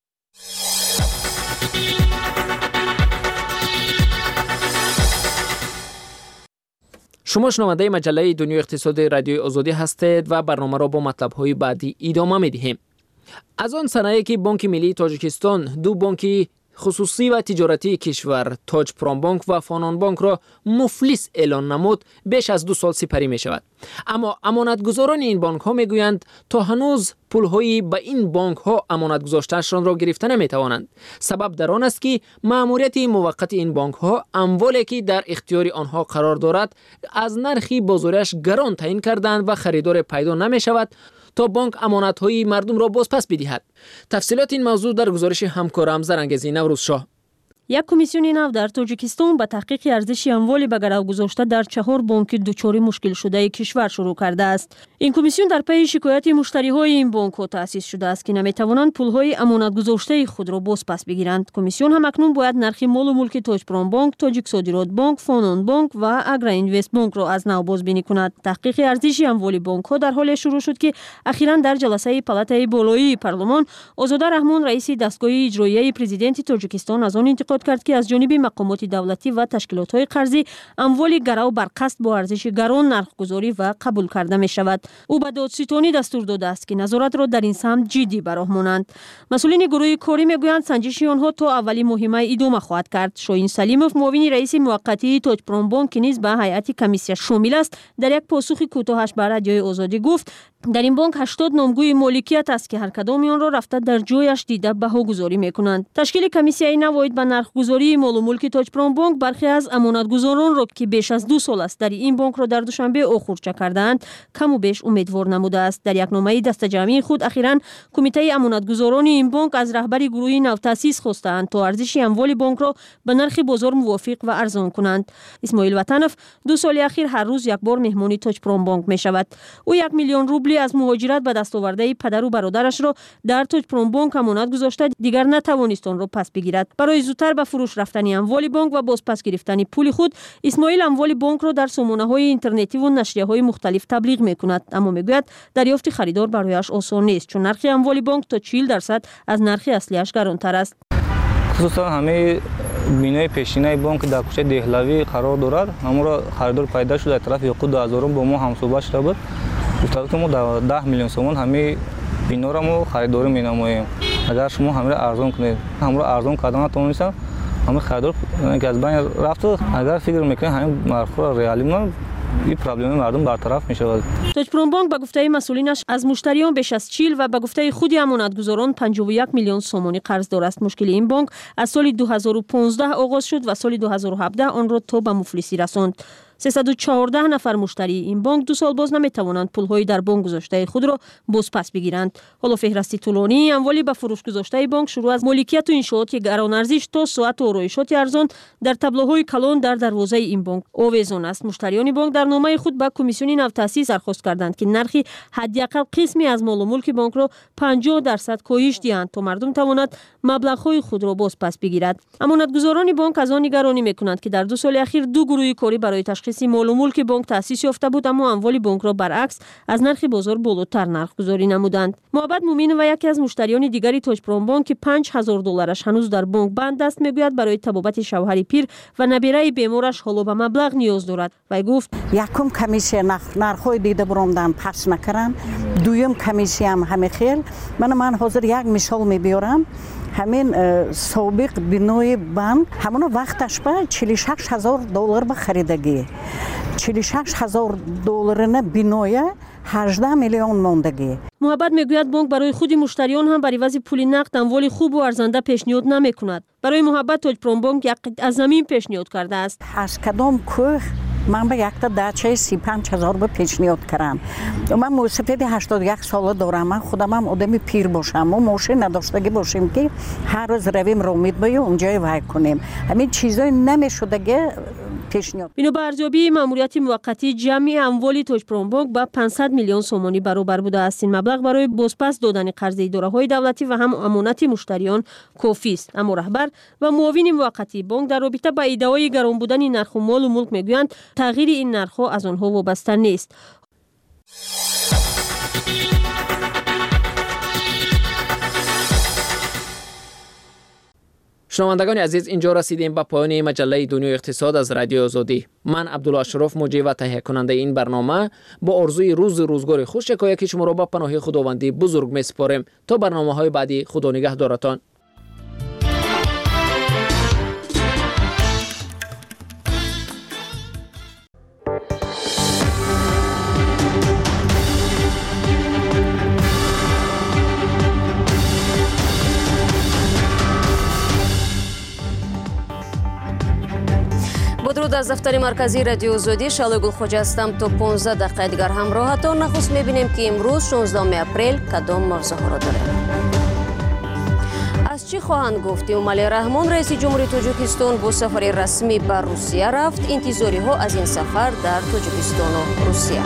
شما شنونده مجله دنیای اقتصادی رادیوی آزادی هستید و برنامه را با مطلب‌های بعدی ادامه می‌دهیم. از آن صنایعی که بانک ملی تاجیکستان دو بانک خصوصی و تجارتی کشور تاج پرام بانک و فانان بانک را مفلس اعلان نمود بیش از 2 سال سپری می شود. اما امانتگزاران این بانک ها می گویند تا هنوز پولهایی به این بانک ها امانت گذاشتهشان را گرفته نمی توانند. سبب در آن است که مأموریت موقت این بانک ها اموالی که در اختیار آنها قرار دارد از نرخی بازاریش گران تعیین کردند و خریدار پیدا نمی شود تا بانک امانت‌های مردم را بازپس بدهد. تفصیلات این موضوع در گزارش همکارم زرنگزی نوروزشاه. یک کمیسیون نو در تاجیکستان به تحقیق ارزش اموال به گرو گذاشته در 4 بانک دچار مشکل شده کشور شروع کرده است. این کمیسیون در پی شکایت مشتری‌های این بانک‌ها تأسیس شده است که نمی‌توانند پول‌های امانت گذاشته خود را بازپس بگیرند. کمیسیون هم اکنون باید نرخ مال و ملک تاج پرام بانک، تاجیک صادرات بانک، فانان بانک و اگرا اینوست بانک را از نو بازبینی کند. تحقیق ارزش اموال بانک‌ها در حال شروع شد که اخیراً در جلسه پالاتای بالایی پارلمان آزاده رحمان رئیس دستگاه اجرایی پرزیدنت تاجیکستان از آن انتقاد کرد که از جانب مقامات دولتی و تشکیلات‌های قرضی اموال گرو بر قسط با ارزش گران نرخ‌گذاری و قبول کرده می‌شود. او به دادستانی دستور داده است که نظارت را در این سمت جدی براهمانند. مسئولین گروه کاری میگویند سنجش آنها تا اولی مهمه ادامه خواهد کرد. شاهین سلیموف معاون رئیس موقتی تاج پرام بانک نیز به هیئت کمیسیون شامل است. در یک پاسخ کوتاهش به رادیوی آزادی گفت در این بانک 80 نامگوی مالکیت است که هر کدام آن را رفته در جایش دیده بهاگذاری میکنند. تشکیل کمیسیون نواید به نرخ‌گذاری مال و ملک تاج پرام بانک برخی از امانتگزاران را که بیش از 2 سال است در این بانک را در دوشنبه اخورچه کردند کم و بیش امیدوار نموده است. در یک نامه دسته‌جمعی خود اخیراً کمیته امانتگزاران این بانک از رهبر گروه نو تأسیس خواستند تا ارزش اموال بانک را به نرخ بازار موافق و ارزان کنند. اسماعیل وطنف 2 سال اخیر هر روز یک بار مهمانی تاج پرام بانک میشود. او 1 میلیون روبل از مهاجرت به دست آورده پدر و برادرش را در تاج پرام بانک امانت گذاشته دیگر نتوانست آن را پس بگیرد. برای زودتر به فروش رفتن اموال بانک و بازپس گرفتن پول خود اسماعیل اموال بانک را در سامانه‌های اینترنتی و نشریه‌های مختلف تبلیغ می‌کند، اما میگوید دریافت خریدار برایش آسان نیست چون نرخ اموال بانک تا 40% از نرخ اصلیش گرانتر است. خصوصا همه بینای پیشینه بانک در کوچه دهلوی قرار دارد. همون خریدار پیدا شده طرف یقود 2000 با ما همصحبت شده بود. گفت که ما 10 میلیون تومان همه بینا را ما خریداری می‌نماییم. اگر شما همه را ارزان کنید، همه را ارزان کردن نتونید همه خریدار که از بین رفت. اگر فکر میکنید همین مرخور ریالی ما این پرابلم مردم برطرف میشود. تاج پرام بانک به گفته مسئولینش از مشتریان بیش از 40 و به گفته خود امانتگزاران 51 میلیون سومانی قرض دار است. مشکل این بانک از سال 2015 آغاز شد و سال 2017 آن را تا به مفلسی رساند. 314 نفر مشتری این بانک 2 سال باز نمیتوانند پول‌های در بانک گذاشته خود را بازپس بگیرند. حالا فهرستی طولانی اموالی به فروش گذاشته بانک شروع از مالکیت و انشاءات گران ارزش تا ساعت و آرایشات ارزان در تابلوهای کلان در دروازه این بانک آویزان است. مشتریان بانک در نامه خود به کمیسیون نو تأسیس درخواست کردند که نرخ حداقل قسمی از مال و ملک بانک را 50% کاهش دهند تا مردم تواند مبلغ‌های خود را بازپس بگیرد. امانتگزاران بانک از آن نگرانی می‌کنند که در 2 سال اخیر 2 گروه کاری برای تشخیص مال و ملک بانک تأسیس یافته بود، اما اموال بانک را برعکس از نرخ بازار بالاتر نرخ گذاری نمودند. محمد مومین و یکی از مشتریان دیگری تاج پرام بانک که $5000 هنوز در بانک بند است میگوید برای طبابت شوهر پیر و نبیره بیمارش حالا به مبلغ نیاز دارد. و گفت یکم کمیسیون نرخ‌های دیده برامدن پس نکردن، دوم کمیسیون همه خیل. من حاضر یک مثال میبیارم. همین سابق بینای بانک همون وقتش به $46000 به خریدگی، $46000 نه بینای 18 میلیون موندگی. محبت میگوید بانک برای خود مشتریان هم برای عوض پول نقد اموال خوب و ارزنده پیشنهاد نمیکند. برای محبت تاج پرام بانک یک از زمین پیشنهاد کرده است. از کدام کوه من به یک تا دچه 35,000 به پیشنهاد کردم. من موسیقی 81 ساله دارم. من خودم هم آدمی پیر باشم و ماشین نداشتگی باشیم که هر روز رویم رامید بایو اونجای وای کنیم. همین چیزای نمیشدگی پیشنهاد. بنا به ارزیابی ماموریت موقتی جمع اموال توجپرومبانک با 500 میلیون سومانی برابر بوده است. این مبلغ برای بازپس دادن قرض اداره‌های دولتی و هم امانت مشتریان کافی است. اما رهبر و معاون موقتی بانک در رابطه با ادعای گران بودن نرخ مال و ملک میگویند تغییر این نرخ‌ها از آنها وابسته نیست. شنوندگان عزیز، اینجا رسیدیم به پایان مجله دنیای اقتصاد از رادیو آزادی. من عبدالله اشرف مجری و تهیه کننده این برنامه با آرزوی روز روزگار خوش یکایک شما را به پناه خداوندی بزرگ می‌سپاریم. تا برنامه‌های بعدی، خدا نگهدارتان. درود از دفتر مرکزی رادیو آزادی. شالو گلخوجه هستم. تا 15 دقیقه دیگر همراهتان. نخست می‌بینیم که امروز 16 اپریل کدام موضوعها را داریم. از چی خواهند گفت؟ امالی رحمان رئیس جمهوری تاجیکستان با سفر رسمی بر روسیه رفت. انتظاری ها از این سفر در تاجیکستان و روسیه.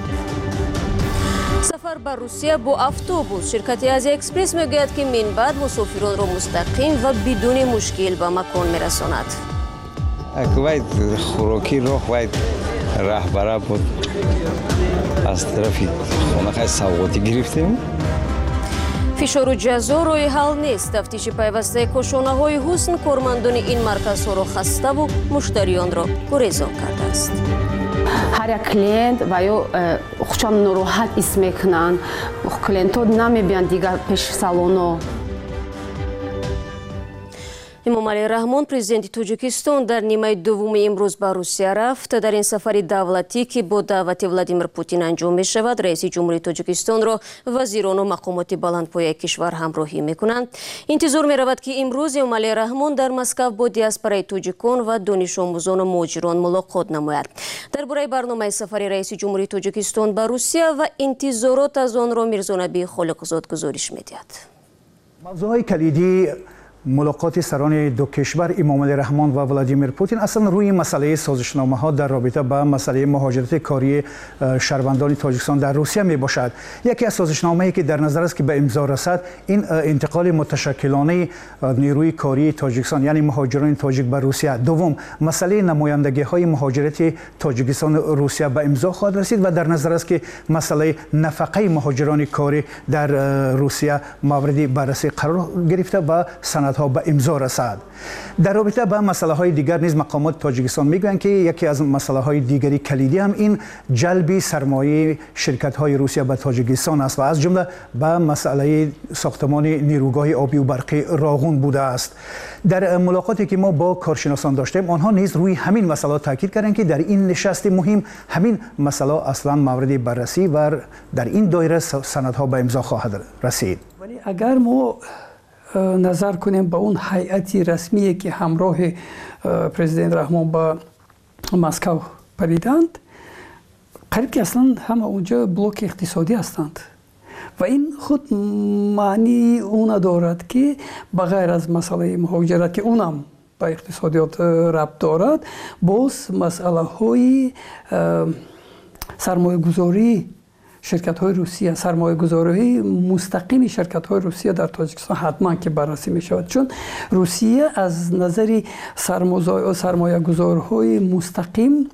سفر بر روسیه با اتوبوس. شرکت آزیا اکسپرس میگوید که من بعد مسافران را مستقیم و بدون مشکل به مکان میرساند. باید خوراکی راه باید رهبره بود از طرف خانه سوغاتی گرفتیم. فشار و جزا روی حل نیست. تفتیش پیوسته کاشانه های حسن کارمندان این مرکز ها را خسته و مشتریان را گریزان کرده است. هر یک کلینت و یا خودشان ناراحت حس میکنن. کلینت ها نمیبینن دیگر پیش سالن. امامعلی رحمان پرزیدنت تاجیکستان در نیمه دوم امروز به روسیه رفت. در این سفر دولتی که با دعوت ولادیمیر پوتین انجام می شود، رئیس جمهوری تاجیکستان را وزیران و مقامات بلندپایه کشور همراهی می کنند. انتظار می رود که امروز امامعلی رحمان در مسکو با دیاسپورای تاجیکان و دانش آموزان و مهاجران ملاقات نماید. درباره برنامه سفر رئیس جمهوری تاجیکستان به روسیه و انتظارات از آن را میرزا نبی خالقزاد گزارش می دهد. موضوعهای کلیدی ملاقات سران دو کشور امامعلی رحمان و ولادیمیر پوتین اصلا روی مسئله سازشنامه ها در رابطه با مسئله مهاجرت کاری شهروندان تاجیکستان در روسیه می باشد. یکی از سازشنامه‌ای که در نظر است که به امضا رسد این انتقال متشکلانه نیروی کاری تاجیکستان یعنی مهاجران تاجیک به روسیه. دوم، مسئله نمایندگی های مهاجرت تاجیکستان روسیه به امضا خواهد رسید و در نظر است که مسئله نفقه مهاجران کاری در روسیه مورد بررسی قرار گرفته و ها به امضا رسد. در رابطه با مسئله های دیگر نیز مقامات تاجیکستان میگویند که یکی از مسئله های دیگری کلیدی هم این جلب سرمایه شرکت های روسیه به تاجیکستان است و از جمله به مسئله ساختمان نیروگاه آبی و برقی راغون بوده است. در ملاقاتی که ما با کارشناسان داشتیم آنها نیز روی همین مسئله تاکید کردند که در این نشست مهم همین مسئله اصلا مورد بررسی و در این دایره سندها به امضا خواهد رسید. ولی اگر ما نظر کنیم به اون هیئتی رسمی که همراه پرزیدنت رحمان به مسکو پریدند، قریب که اصلا همه اونجا بلوک اقتصادی هستند و این خود معنی اون دارد که بغیر از مسئله مهاجرت که اونم به اقتصادیات ربط دارد، باز مسئله های سرمایه گذاری شرکت های روسیه، سرمایه گذاری مستقیم شرکت های روسیه در تاجیکستان حتما که بررسی می شود، چون روسیه از نظر سرمایه گذارهای مستقیم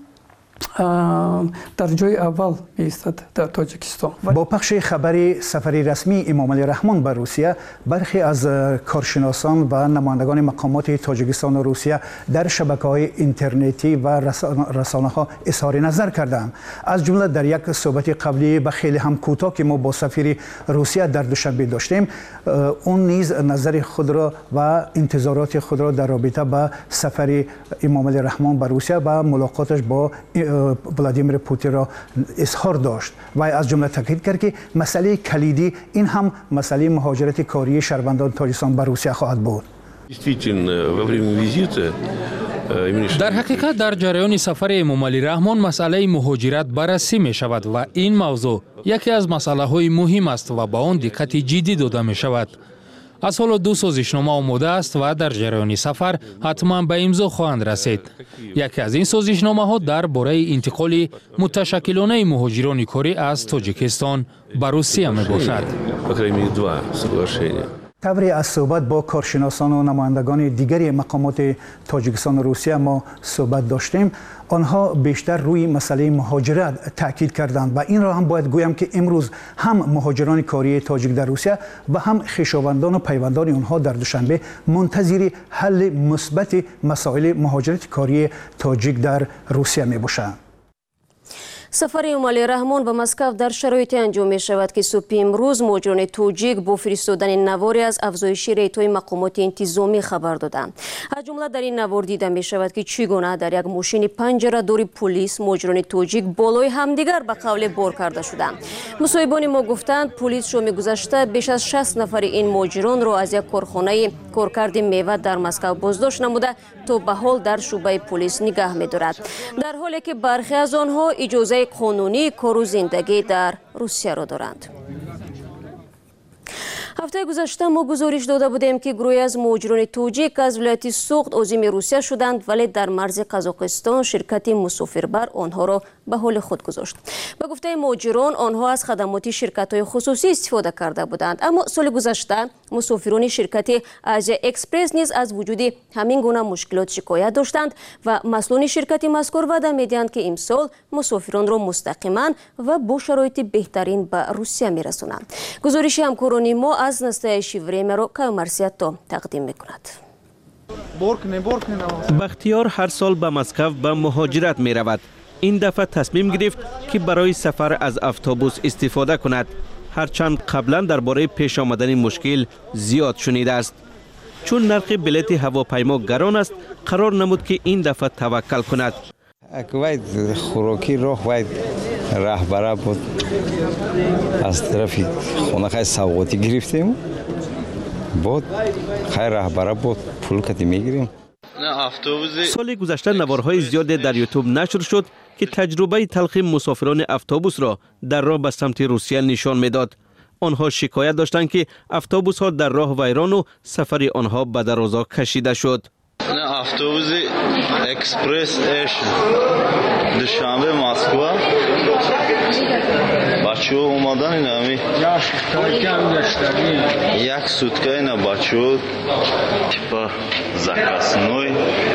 در جای اول می ایستد در تاجیکستان. با پخش خبر سفری رسمی امامعلی رحمان به روسیه، برخی از کارشناسان و نمایندگان مقامات تاجیکستان و روسیه در شبکه‌های اینترنتی و رسانه ها اظهار نظر کردند. از جمله در یک صحبت قبلی به خیلی هم کوتاه که ما با سفیر روسیه در دوشنبه داشتیم، اون نیز نظر خود را و انتظارات خود را در رابطه با سفر امامعلی رحمان به روسیه و ملاقاتش با ولادیمیر پوتین را اظهار داشت و از جمله تاکید کرد که مسئله کلیدی این هم مسئله مهاجرت کاری شهروندان تاجیکستان به روسیه خواهد بود. Действительно, во время визита در حقیقت در جریان سفر امامعلی رحمان مسئله مهاجرت بررسی می شود و این موضوع یکی از مسئله های مهم است و با آن دقت جدی داده می شود. از حال 2 سازشنامه آماده است و در جریان سفر حتما به امضا خواهند رسید. یکی از این سازشنامه ها درباره انتقال متشکلانه مهاجران کاری از تاجیکستان به روسیه می باشد. طبری از صحبت با کارشناسان و نمایندگان دیگری مقامات تاجیکستان و روسیه ما صحبت داشتیم. آنها بیشتر روی مسئله مهاجرت تاکید کردند و این را هم باید گویم که امروز هم مهاجران کاری تاجیک در روسیه و هم خویشاوندان و پیوندان آنها در دوشنبه منتظر حل مثبت مسائل مهاجرت کاری تاجیک در روسیه می باشند. سفر امامعلی رحمان به مسکو در شرایطی انجام می شود که صبح امروز مهاجران تاجیک با فرستادن نواری از افزایش ریت‌های مقامات انتظامی خبر دادند. از جمله در این نوار دیده می شود که چگونه در یک ماشین پنجره‌دار پلیس مهاجران تاجیک بالای همدیگر به قول بار کرده شدند. مصاحبان ما گفتند پلیس شام گذشته بیش از 60 نفر این مهاجران را از یک کارخانه کارکرد میوه در مسکو بازداشت نموده تا به حال در شعبه پلیس نگاه می دارد. در حالی که برخی از آنها اجازه قانونی کار و زندگی در روسیه را دارند. هفته گذشته ما گزارش داده بودیم که گروهی از مهاجران تاجیک از ولایت سوخت عازم روسیه شدند ولی در مرز قزاقستان شرکت مسافربر آنها را به حال خود گذاشت. به گفته مهاجران آنها از خدمات شرکت‌های خصوصی استفاده کرده بودند، اما سال گذشته مسافران شرکت آزیا اکسپرس نیز از وجود همین گونه مشکلات شکایت داشتند و مسئولان شرکت مذکور وعده می‌دهند که امسال مسافران را مستقیما و با شرایط بهترین به روسیه می‌رسانند. گزارش همکاران ما از نستایش وریم را کامرسیتا تقدیم می‌کند. بختیار هر سال به مسکو به مهاجرت می رود. این دفعه تصمیم گرفت که برای سفر از اتوبوس استفاده کند. هرچند قبلا درباره پیش آمدن مشکل زیاد شنیده است. چون نرخ بلیط هواپیما گران است، قرار نمود که این دفعه توکل کند. باید خوراکی راه باید رهبر بود. از طرف خانه سوغاتی گرفتیم. بود خیر رهبر بود پول کتی میگیریم. سال گذشته نوارهای زیاد در یوتیوب نشر شد که تجربه تلخ مسافران اتوبوس را در راه به سمت روسیه نشان میداد. آنها شکایت داشتند که اتوبوس ها در راه ویران و سفر آنها به درازا کشیده شد. اتوبوس اکسپرس اش دوشنبه مسکو بچه اومدن اینمی یک سوتکه اینا بچه تیپا زکاسنوی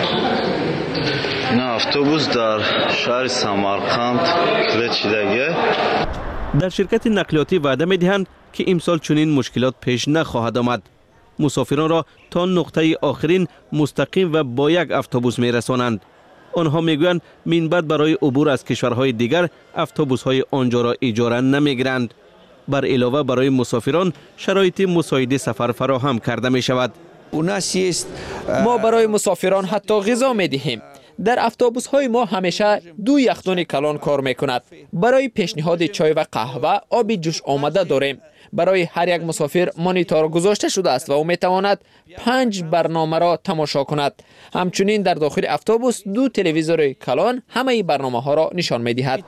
نه اتوبوس در شهر سمرقند کلیچیدگه. در شرکت نقلیاتی وعده می‌دهند که امسال چنین مشکلات پیش نخواهد آمد. مسافران را تا نقطه آخرین مستقیم و با یک اتوبوس می‌رسانند. آنها میگویند من بعد برای عبور از کشورهای دیگر اتوبوس‌های آنجا را اجاره نمی‌گیرند. بر علاوه برای مسافران شرایط مساعد سفر فراهم کرده می شود. ما برای مسافران حتی غذا می دهیم. در اتوبوس های ما همیشه 2 یخدان کلان کار می کند. برای پیشنهاد چای و قهوه آب جوش آمده داریم. برای هر یک مسافر مانیتور گذاشته شده است و او می تواند 5 برنامه را تماشا کند. همچنین در داخل اتوبوس 2 تلویزیون کلان همه برنامه ها را نشان می دهد.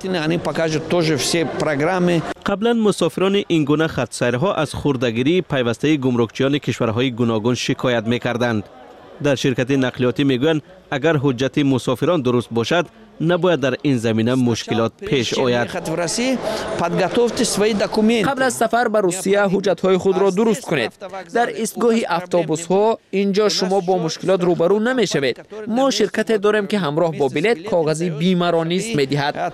قبلا مسافران این گونه خط سیرها از خوردگیری پیوسته گمرکچیان کشورهای گوناگون شکایت می کردند. در شرکت نقلیاتی میگویند اگر حجت مسافران درست باشد نباید در این زمینه مشکلات پیش آید. قبل از سفر به روسیه حجت‌های خود را درست کنید. در ایستگاه اتوبوس‌ها اینجا شما با مشکلات روبرو نمی‌شوید. ما شرکت داریم که همراه با بلیط کاغذی بیمه را نیز می‌دهد.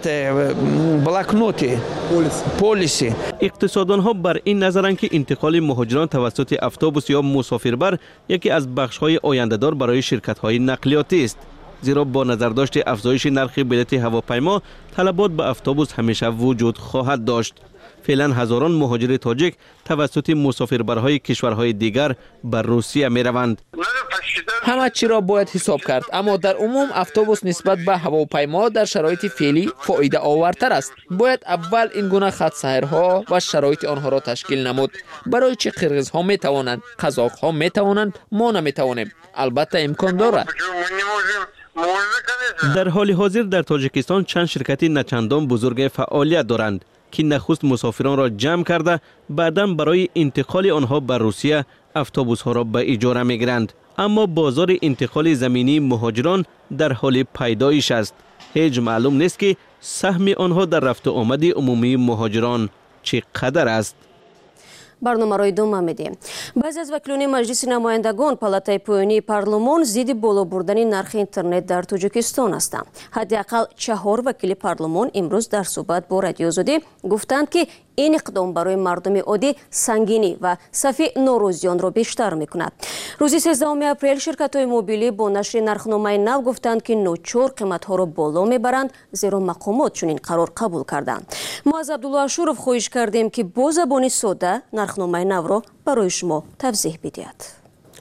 پلیسی اقتصاددان‌ها بر این نظرند که انتقال مهاجران توسط اتوبوس یا مسافربر یکی از بخش‌های آینده‌دار برای شرکت‌های نقلیاتی است. زیرا با نظرداشت افزایش نرخ بلیط هواپیما طلبات به اتوبوس همیشه وجود خواهد داشت. فعلا هزاران مهاجر تاجیک توسط مسافربرهای کشورهای دیگر بر روسیه می روند. همه چی را باید حساب کرد، اما در عموم اتوبوس نسبت به هواپیما در شرایط فعلی فایده آورتر است. باید اول این گونه خط سیرها و شرایط آنها را تشکیل نمود. برای چه قرغیزها می توانند، قزاق‌ها می توانند، ما نمی توانیم. البته امکان دارد. در حال حاضر در تاجیکستان چند شرکت نچندان بزرگ فعالیت دارند که نخست مسافران را جمع کرده بعداً برای انتقال آنها به روسیه اتوبوس ها را به اجاره میگیرند. اما بازار انتقال زمینی مهاجران در حال پیدایش است. هیچ معلوم نیست که سهم آنها در رفت و آمد عمومی مهاجران چقدر است. برنامه را ادامه میدیم. بعضی از وکیلان مجلس نمایندگان پالاتای پایانی پارلمان ضد بالا بردن نرخ اینترنت در تاجیکستان هستند. حداقل 4 وکیل پارلمان امروز در صحبت با رادیو آزادی گفتند که این اقدام برای مردم عادی سنگینی و صف نوروزیان را بیشتر میکند. روز 13 اپریل شرکت‌های موبیلی با نشر نرخنامه نو گفتند که نوچور قیمت‌ها را بالا میبرند زیرا مقامات چنین قرار قبول کردند. ما از عبدالله اشورов خواهش کردیم که با زبان ساده نرخنامه نو را برای شما توضیح بدهد.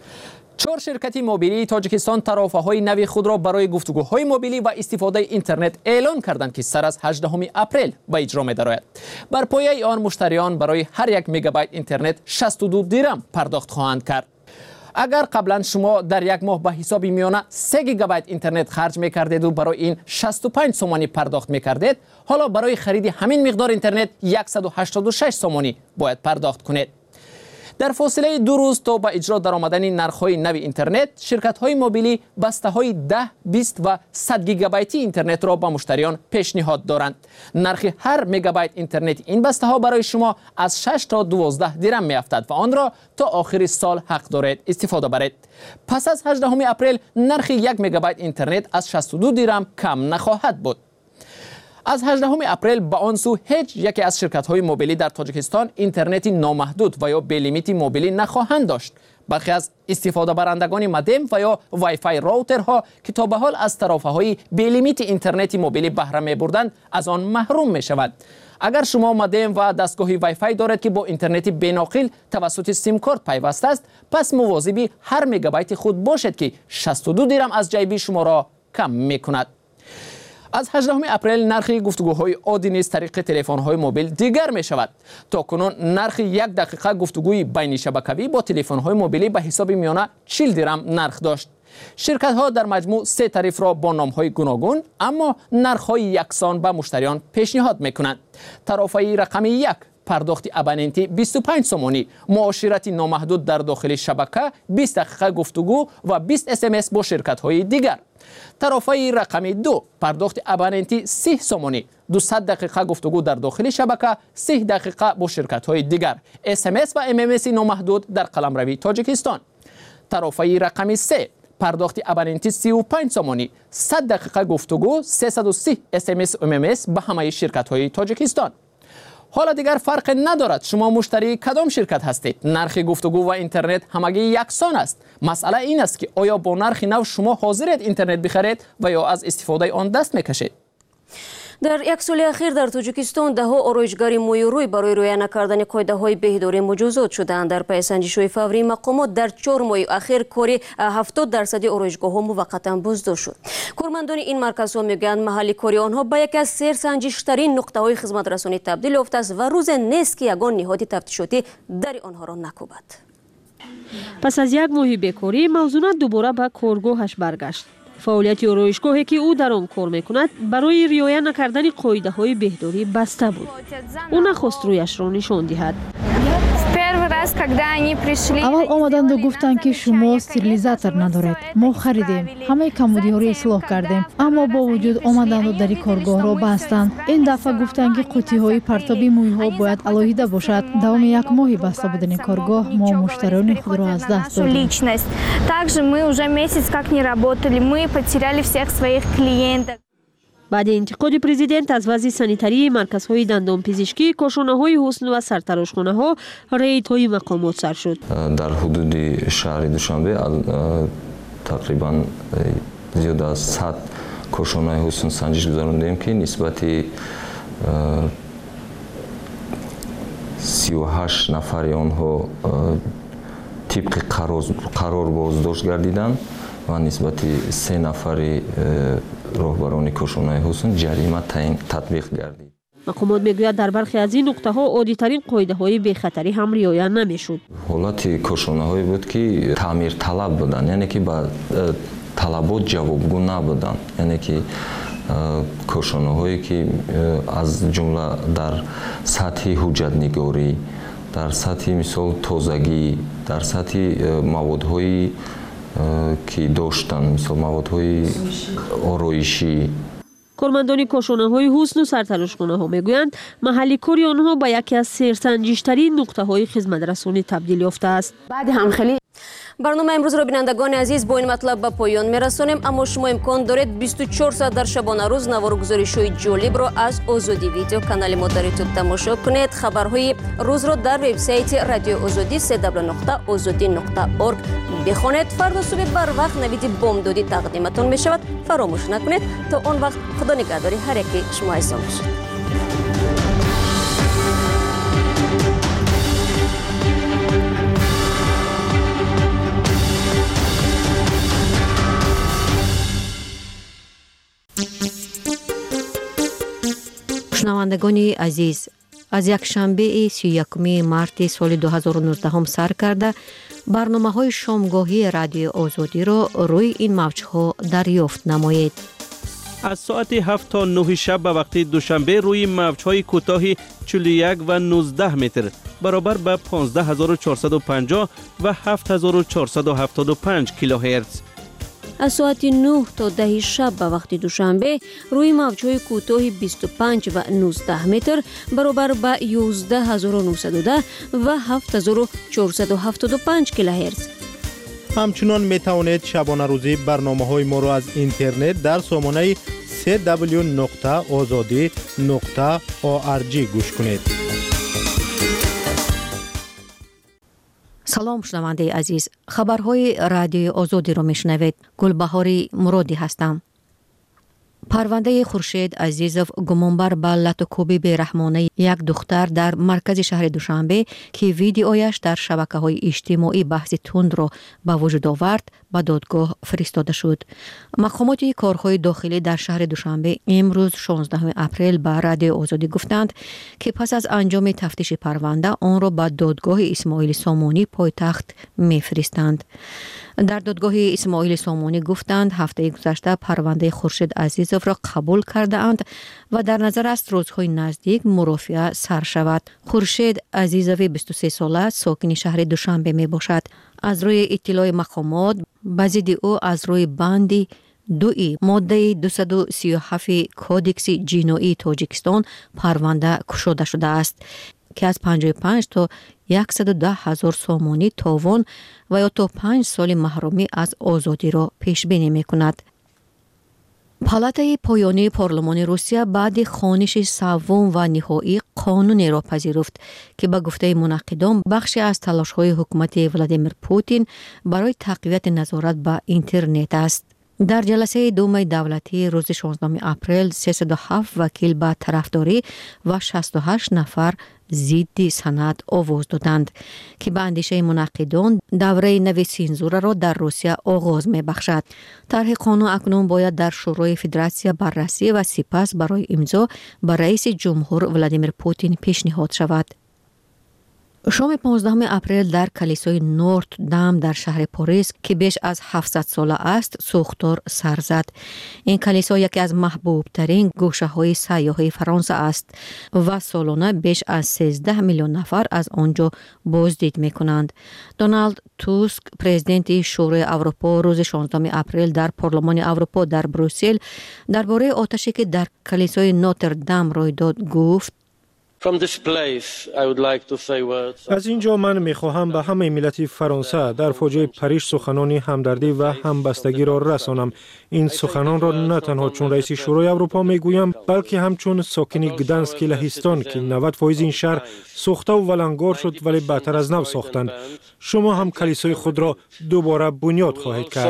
4 شرکت موبیلی تاجیکستان طرفهای نوی خود را برای گفتگوهای موبیلی و استفاده اینترنت اعلان کردند که سر از 18 اپریل به اجرا می‌دارد. بر پایه آن مشتریان برای هر 1 مگابایت اینترنت 62 درم پرداخت خواهند کرد. اگر قبلا شما در یک ماه به حساب میانه 3 گیگابایت اینترنت خرج می‌کردید و برای این 65 سومانی پرداخت می‌کردید، حالا برای خرید همین مقدار اینترنت 186 سومانی باید پرداخت کنید. در فاصله 2 روز تا به اجرا درآمدن نرخ‌های نوی اینترنت، شرکت‌های موبیلی بسته‌های 10، 20 و 100 گیگابایتی اینترنت را به مشتریان پیشنهاد دارند. نرخ هر مگابایت اینترنت این بسته‌ها برای شما از 6 تا 12 درم می‌افتد و آن را تا آخر سال حق دارید استفاده برید. پس از 18 اپریل نرخ 1 مگابایت اینترنت از 62 درم کم نخواهد بود. از 18 اپریل به آن سو هیچ یکی از شرکت‌های موبیلی در تاجیکستان اینترنت نامحدود و یا بی لیمیت موبیلی نخواهند داشت. برخی از استفاده برندگان مودم و یا وای فای راوترها که تا به حال از طرفه‌های بی لیمیت اینترنت موبیلی بهره می‌بردند از آن محروم می‌شوند. اگر شما مودم و دستگاه وای فای دارید که با اینترنت بیناقل توسط سیم کارت پیوسته است، پس مواظب هر مگابایت خود باشید که 62 درم از جیبی شما را کم می‌کند. از 18 اپریل نرخ گفتگوهای عادی نیز طریق تلفن‌های موبیل دیگر می شود. تاکنون نرخ 1 دقیقه گفتگوی بین شبکه‌ای با تلفن‌های موبیلی به حساب میانه 40 درم نرخ داشت. شرکت‌ها در مجموع 3 تعریف را با نام‌های گوناگون اما نرخ‌های یکسان به مشتریان پیشنهاد می‌کنند. طرفه رقم 1 پرداخت ابوننتی 25 سومانی، معاشرت نامحدود در داخل شبکه، 20 دقیقه گفتگو و 20 SMS با شرکت‌های دیگر. طرفه رقم 2 پرداخت ابوننتی 30 سومانی، 200 دقیقه گفتگو در داخل شبکه، 30 دقیقه با شرکت‌های دیگر، SMS و MMS نامحدود در قلمروی تاجیکستان. طرفه رقم 3 پرداخت ابوننتی 35 سومانی، 100 دقیقه گفتگو، 330 SMS و MMS به همه شرکت‌های تاجیکستان. حالا دیگر فرق ندارد شما مشتری کدام شرکت هستید، نرخ گفتگو و اینترنت همگی یکسان است. مسئله این است که آیا با نرخ نو شما حاضرید اینترنت بخرید و یا از استفاده آن دست میکشید. در یک سال اخیر در تاجیکستان دهها آرایشگری مویروی برای رعایت نکردن قاعده‌های بهداری مجازات شدند. در پی سنجش‌های فوری مقامات در 4 ماه اخیر کاری 70% آرایشگاه‌ها موقتا بازداشت شد. کارمندان این مرکزها میگویند محل کاری آنها به یکی از سرسنجش‌ترین نقطه‌های خدمت رسانی تبدیل یافته است و روز نیست که یگان نهاد تفتیشاتی در آنها را نکوبد. پس از 1 ماه بیکاری موضوعات دوباره به کارگاهش برگشت. فعالیت آرایشگاهی که او در آن کار میکند برای رعایت نکردن قاعده‌های بهداری بسته بود. او نخواست رویش را نشان دهد. اول آمدند و گفتند که شما ستریلیزاتور ندارید. ما خریدیم، همه کمودی‌ها را اصلاح کردیم، اما با وجود آمدند و در کارگاه را بستند. این دفعه گفتند که قوطی‌های پرتابی موی‌ها باید علیحده باشد. دوام 1 ماه بسته بودن کارگاه ما مشتریان خود را از دست دادیم. Также мы уже месяц как не работали, мы потеряли всех своих клиентов. بعد انتقاد پرزیدنت از وضع سانیتری مرکزهای دندانپزشکی، کاشانه‌های حسن و سرتراشخانه‌ها رییدهای مقامات سر شد. در حدود شهر دوشنبه تقریبا زیاد از 100 کاشانه حسن سنجش گذراندیم که نسبت 38 نفر آنها طبق قرار بازداشت گردیدند و نسبت 3 نفر راهبران کاشانه حسن جریمه تطبیق گردید. مقامات میگوید در برخی از این نقطه‌ها عادی‌ترین قاعده‌های بی‌خطری هم رعایت نمی‌شد. حالت کاشانه‌هایی بود که تعمیر طلب بودند، یعنی که با талабот ҷавобгӯ набуданд, яъне ки кошонаҳое ки аз ҷумла дар сатҳи ҳуҷҷатнигорӣ, дар сатҳи мисол тозагӣ, дар сатҳи маводҳои ки доштанд, мисол маводҳои ороишӣ. کارمندان کاشانه‌های حسن و سرتلاشخانه‌ها میگویند محلی کاری آنها به یکی از سرسنجش‌ترین نقطه‌های خدمت رسانی تبدیل یافته است. بعد هم خیلی برنامه امروز را بینندگان عزیز با این مطلب به پایان میرسانیم، اما شما امکان دارید 24 ساعت در شبانه روز نوار و گزارش‌های جالب را از آزادی ویدیو کانال ما در یوتیوب تماشا کنید. خبرهای روز را در وبسایت رادیو آزادی www.azadi.org بخوانید. فردا صبح بر وقت نوید بامدادی تقدیمتان می شود. فراموش نکنید. تا آن وقت خدا نگهداری هر یکی شما عزیزان باشید. شنوندگان عزیز، از یک شنبه 31 مارت سال 2019 سر کرده برنامه‌های شامگاهی رادیو آزادی را روی این موج‌ها دریافت نمایید. از ساعت 7 تا 9 شب به وقت دوشنبه روی موج‌های کوتاه 41 و 19 متر برابر به 15450 و 7475 کیلوهرتز. از ساعت 9 تا 10 شب به وقت دوشنبه روی موج‌های کوتاه 25 و 19 متر برابر به 11910 و 7475 کیلوهرتز. همچنان می توانید شبانه روزی برنامه‌های ما را از اینترنت در سامانه www.azadi.org گوش کنید. سلام شنونده عزیز، خبرهای رادیو آزادی را میشنوید. گلبهاری مرادی هستم. پرونده خورشید عزیزوف گمانبر به لطوکوبی بیرحمانه یک دختر در مرکز شهر دوشنبه که ویدیویش در شبکه‌های اجتماعی بحث تند را به وجود آورد به دادگاه فرستاده شد. مقامات کارهای داخلی در شهر دوشنبه امروز 16 اپریل به رادیو آزادی گفتند که پس از انجام تفتیش پرونده آن را به دادگاه اسماعیل سامانی پایتخت میفرستند. در دادگاه اسماعیل سامانی گفتند هفته گذشته پرونده خورشید عزیزوف را قبول کرده اند و در نظر است روزهای نزدیک مرافعه سر شود. خورشید عزیزوف 23 ساله ساکن شهر دوشنبه می باشد. از روی اطلاع مقامات به ضد او از روی بند 2 ماده 237 کودکس جنایی تاجیکستان پرونده گشوده شده است که از 55 تا 110,000 سامانی تاوان و یا تا 5 سال محرومی از آزادی را پیش بینی می کند. پالاتای پایانی پارلمان روسیه بعد خوانش سوم و نهایی قانونی را پذیرفت که به گفته منقدان بخشی از تلاش‌های حکومت ولادیمیر پوتین برای تقویت نظارت به اینترنت است. در جلسه دوم دولتی روز 16 اپریل 307 وکیل به طرفداری و 68 نفر ضد سند آواز دادند که به اندیشه منقدان دوره نو سانسور را در روسیه آغاز می بخشد. طرح قانون اکنون باید در شورای فدراسیون بررسی و سپس برای امضا به رئیس جمهور ولادیمیر پوتین پیشنهاد شود. شام 15 اپریل در کلیسای نورت دام در شهر پاریس که بیش از 700 ساله است سوختار سر زد. این کلیسا یکی از محبوب ترین گوشه های سیاحی فرانسه است و سالانه بیش از 13 میلیون نفر از آنجا بازدید می کنند. دونالد توسک پرزیدنت شورای اروپا روز 16 اپریل در پارلمان اروپا در بروسل درباره آتشی که در کلیسای نوتردام روی داد گفت: از اینجا من میخواهم به همه ملت فرانسه در فاجعه پاریس سخنانی همدردی و همبستگی را رسانم. این سخنان را نه تنها چون رئیس شورای اروپا میگویم بلکه همچون ساکن گدانسک لهستان که 90% این شهر سوخته و ولنگار شد ولی بهتر از نو ساختند. شما هم کلیسای خود را دوباره بنیاد خواهید کرد.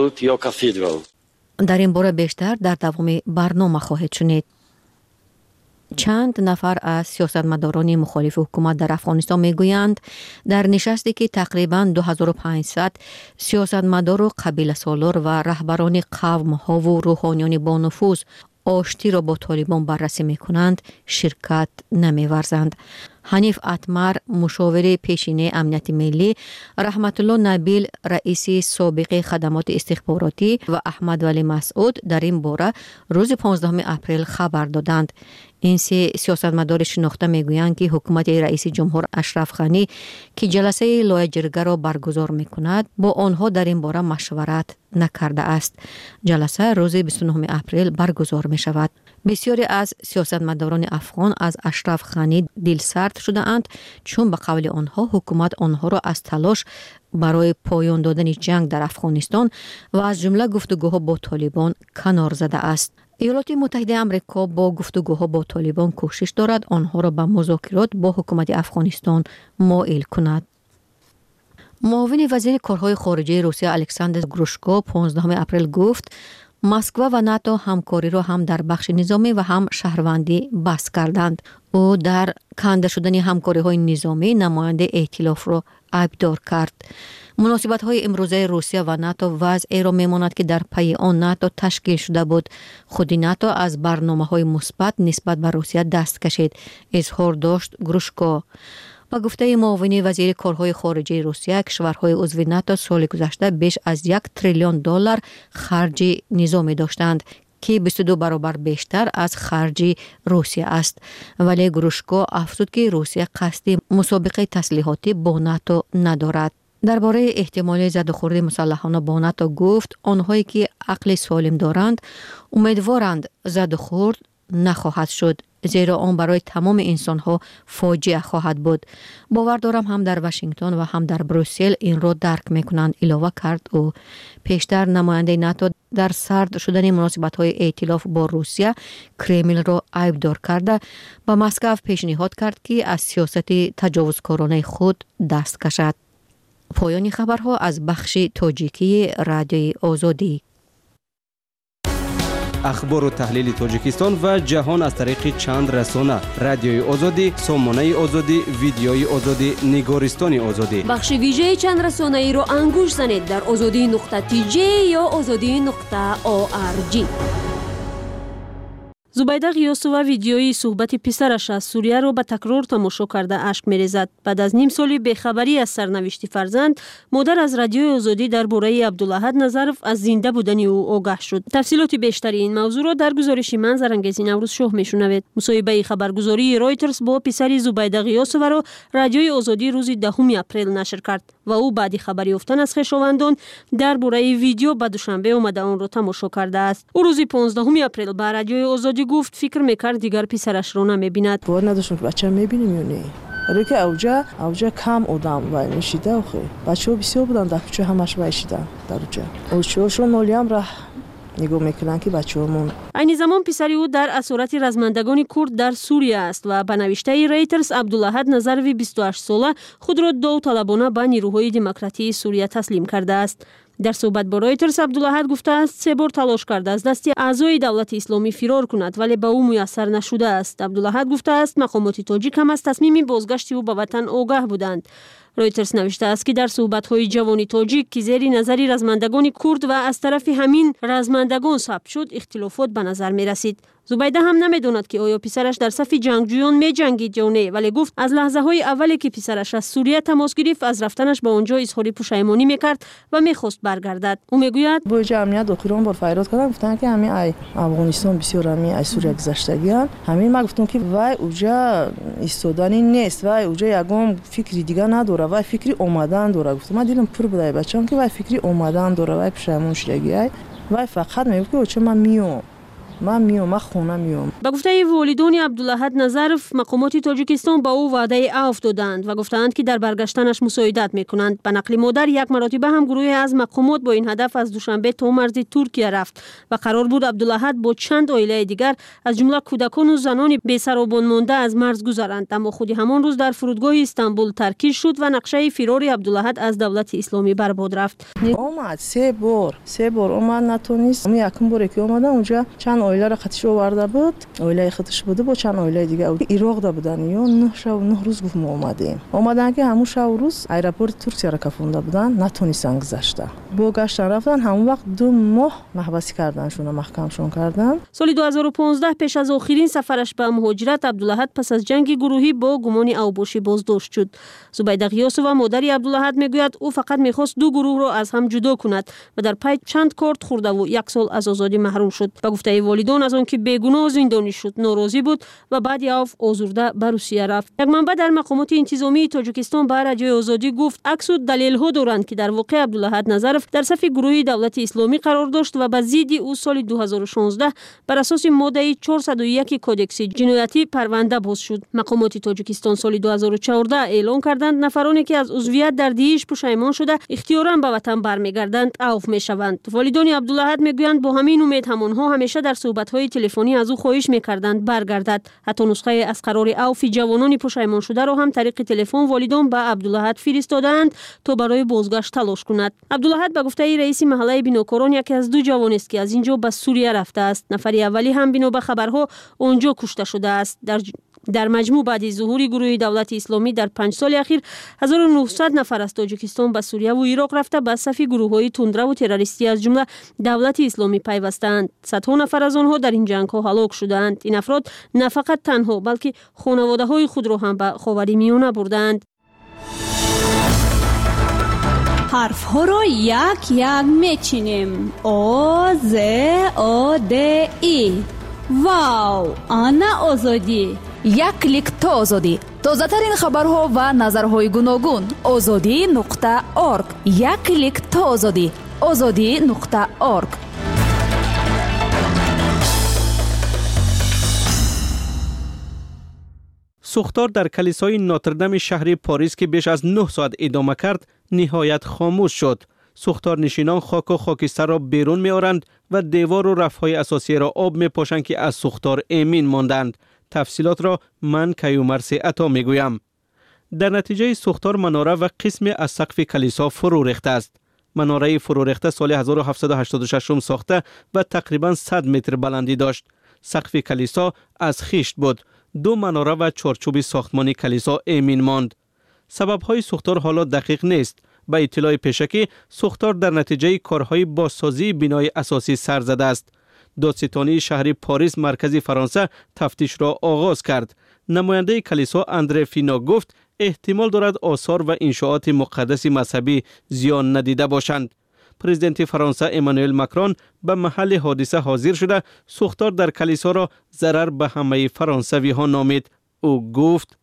در این باره بیشتر در دوام برنامه خواهید شنید. چند نفر از سیاستمداران مخالف حکومت در افغانستان میگویند در نشستی که تقریباً 2500 سیاستمدار و قبیله سالار و رهبران قوم‌ها و روحانیان با نفوذ آشتی را با طالبان بررسی میکنند شرکت نمی‌ورزند. حنیف اتمر مشاور پیشینه امنیت ملی، رحمت الله نبیل رئیس سابق خدمات استخباراتی و احمد ولی مسعود در این باره روز 15 اپریل خبر دادند. این سه سیاستمدار شناخته میگویند که حکومت رئیس جمهور اشرف غنی که جلسه لایحه جرگه را برگزار میکند با آنها در این باره مشورت نکرده است. جلسه روز 29 اپریل برگزار می شود. بسیاری از سیاستمداران افغان از اشرف غنی دلسرد شده اند چون به قول آنها حکومت آنها را از تلاش برای پایان دادن جنگ در افغانستان و از جمله گفتگوها با طالبان کنار زده است. ایالات متحده آمریکا با گفتگوها با طالبان کوشش دارد آنها را به مذاکرات با حکومت افغانستان مائل کند. معاون وزیر کارهای خارجه روسیه الکساندر گروشکو 15 اپریل گفت مسکو و ناتو همکاری را هم در بخش نظامی و هم شهروندی بحث کردند. او در کنده شدن همکاری‌های نظامی نماینده ائتلاف را عیبدار کرد. مناسبت‌های امروزه روسیه و ناتو وضعی را می‌ماند که در پی آن ناتو تشکیل شده بود. خود ناتو از برنامه‌های مثبت نسبت به روسیه دست کشید، اظهار داشت گروشکو. با گفته معاون وزیر کارهای خارجه روسیه، کشورهای عضو ناتو سال گذشته بیش از 1 تریلیون دلار خرج نظامی داشتند که 22 برابر بیشتر از خرج روسیه است. ولی گروشکو افزود که روسیه قصد مسابقه تسلیحاتی با ناتو ندارد. درباره احتمال زدوخوردی مسلحانه با ناتو گفت آنهایی که عقل سالم دارند امیدوارند زدوخورد نخواهد شد، زیرا آن برای تمام انسانها فاجعه خواهد بود. باور دارم هم در واشنگتن و هم در بروسل این را درک میکنند، علاوه کرد. او پیشتر نماینده ناتو در سرد شدن مناسبت‌های ائتلاف با روسیه کرملین را عیبدار کرده به مسکو پیشنهاد کرد که از سیاست تجاوزکارانه خود دست کشد. پایان خبرها از بخش تاجیکی رادیوی آزادی. اخبار و تحلیل تاجیکستان و جهان از طریق چند رسانه: رادیوی آزادی، سامانه آزادی، ویدیوی آزادی، نگارستان آزادی. بخش ویژه چند رسانه ای را انگوش زنید در azadi.tj یا azadi.org. زبیده غیاسووا ویدیوی صحبت پسرش از سوریه را به تکرار تماشا کرده اشک می‌ریزد. بعد از نیم سالی بیخبری از سرنوشت فرزند، مادر از رادیوی آزادی درباره عبدالاحد نظرف از زنده بودن او آگاه شد. تفصیلات بیشتر این موضوع را در گزارش من زرنگیز نوروز شاه میشنوید. مصاحبه خبرگزاری رایترز با پسر زبیده غیاسووا را رادیوی آزادی روز 10 اپریل نشر کرد و او بعد خبر یافتن از خویشاوندان درباره ویدیو به دوشنبه آمده آن را تماشا کرده است. او روز 15 اپریل به رادیوی آزادی گفت فکر میکرد دیگر پسرش را نمیبیند. باور نداشتم که بچه‌م میبینیم یا نه. ولی که اوجا کم آدم وای میشیده آخه. بچه‌ها بسیار بودن در کوچه همش وایشیدن در اونجا. اوچه‌شون نولیم را نگاه میکنن که بچه‌مون. این زمان پسری او در اسارت رزمندگان کرد در سوریه است و به نوشته رایترز عبدالاحد نظروی 28 ساله خود را داوطلبانه به نیروهای دموکراتی سوریه تسلیم کرده است. در صحبت با رایترز عبدالاحد گفته است 3 بار تلاش کرده از دست اعضای دولت اسلامی فرار کند ولی به او میسر نشده است. عبدالاحد گفته است مقامات تاجیک هم از تصمیم بازگشت او به وطن آگاه بودند. رایترز نوشته است که در صحبت‌های جوانی تاجیک که زیر نظر رزمندگان کرد و از طرف همین رزمندگان ثبت شد اختلافات به نظر می رسید. زبیده هم نمیداند که آیا پسرش در صف جنگجویان می جنگید یا نه، ولی گفت از لحظه های اولی که پسرش از سوریه تماس گرفت از رفتنش به آنجا اظهار پشیمانی میکرد و میخواست برگردد. او میگوید با جمعیت داخلان بار فریاد کردم، گفتن که همین ای افغانستان بسیار همین ای سوریه گذشتگیان. همین ما گفتم که وای اوجا ایستادنی نیست، وای اوجا یگام فکری دیگه نداره، وای فکری اومدن داره. گفتم من دیدم پر بودای بچه‌ام که وای فکری اومدن داره، وای پشیمون شدگی، وای فقط میگه که من میام من خونه میام. با گفته والدین عبدالاحد نظرف مقامات تاجیکستان با او وعده عفو دادند و گفتند که در برگشتنش مساعدت میکنند. به نقل مادر یک مرتبه هم گروهی از مقامات با این هدف از دوشنبه تا مرز ترکیه رفت و قرار بود عبدالاحد با چند عائله دیگر از جمله کودکان و زنان بی‌سروبان مانده از مرز گذرند، اما خودی همان روز در فرودگاه استانبول ترکیب شد و نقشه فرار عبدالاحد از دولت اسلامی برباد رفت. اومد 3 بار اومد نتونست. یکم باری که اومدم اونجا چند اویله را خودش آورده بود، اویله خودش بوده با چند اویله دیگه عراق ده بودن یا 9 شب و 9 روز گفت ما اومدن که همون شب و روز ایرپورت ترکیه را کفونده بودن، نتونستن گذشته با گشتن رفتن. همون وقت 2 ماه محبسی کردنشون، محکمشون کردن. سال 2015 پیش از آخرین سفرش به مهاجرت، عبدالأحد پس از جنگ گروهی با گمان اوباشی بازداشت شد. زبیده غیاسووا مادری عبدالأحد میگوید او فقط میخواست 2 گروه را از هم جدا کند و در پی چند کارت خورده و 1 سال از آزادی محروم شد. به گفته والدان از آنکه بیگناه زندانی شد ناراضی بود و بعد آزرده به روسیه رفت. یک منبع در مقامات انتظامی تاجیکستان به رادیوی آزادی گفت عکس و دلیل‌ها دارند که در واقع عبدالأحد نظرف در صف گروه دولت اسلامی قرار داشت و به ضد او سال 2016 بر اساس ماده 401 کودکس جنایتی پرونده باز شد. مقامات تاجیکستان سال 2014 اعلام کردند نفرانی که از عضویت در داعش پشیمان شده اختیاراً به وطن برمیگردند عفو میشوند. والدان عبدالأحد میگویند با همین امید همانها همیشه در صحبت‌های تلفنی از او خواهش می‌کردند برگردد. حتی نسخه از قرار عفو جوانان پشیمان شده را هم طریق تلفن والدان به عبدالأحد فرستادند تا برای بازگشت تلاش کند. عبدالأحد به گفته رئیس محله بیناکاران یکی از 2 جوان است که از اینجا به سوریه رفته است. نفر اولی هم بنا به خبرها آنجا کشته شده است. در مجموع بعد ظهور گروه دولت اسلامی در 5 سال اخیر 1900 نفر از تاجیکستان به سوریه و عراق رفته به صف گروه‌های تندرو و تروریستی از جمله دولت اسلامی پیوستند. صدها نفر از آنها در این جنگ‌ها هلاک شدند. این افراد نه فقط تنها بلکه خانواده‌های خود را هم به خاورمیانه بردند. حرف ها را یک یک میچینیم. آ ز آ د ای. واو، آنا آزادی. یک کلیک تا آزادی. تازه ترین خبرها و نظرهای گوناگون. azadi.org. یک کلیک تا آزادی. azadi.org. سوختار در کلیسای ناتردام شهر پاریس که بیش از 9 ساعت ادامه کرد نهایت خاموش شد. سوختار نشینان خاک و خاکستر را بیرون می آورند و دیوار و رفهای اساسی را آب می پاشند که از سوختار امین ماندند. تفصیلات را من کیومرث عطا می گویم. در نتیجه سوختار مناره و قسم از سقف کلیسا فرو ریخته است. مناره فرو ریخته سال 1786 ساخته و تقریبا 100 متر بلندی داشت. سقف کلیسا از خشت بود. 2 مناره و چارچوب ساختمانی کلیسا امین ماند. سبب‌های سوختار حالا دقیق نیست. به اطلاع پیشکی سوختار در نتیجه کارهای بازسازی بنای اساسی سر زده است. دادستانی شهر پاریس مرکزی فرانسه تفتیش را آغاز کرد. نماینده کلیسا اندره فینا گفت احتمال دارد آثار و انشاءات مقدس مذهبی زیان ندیده باشند. پرزیدنت فرانسه امانوئل ماکرون به محل حادثه حاضر شده سوختار در کلیسا را ضرر به همه فرانسوی ها نامید. او گفت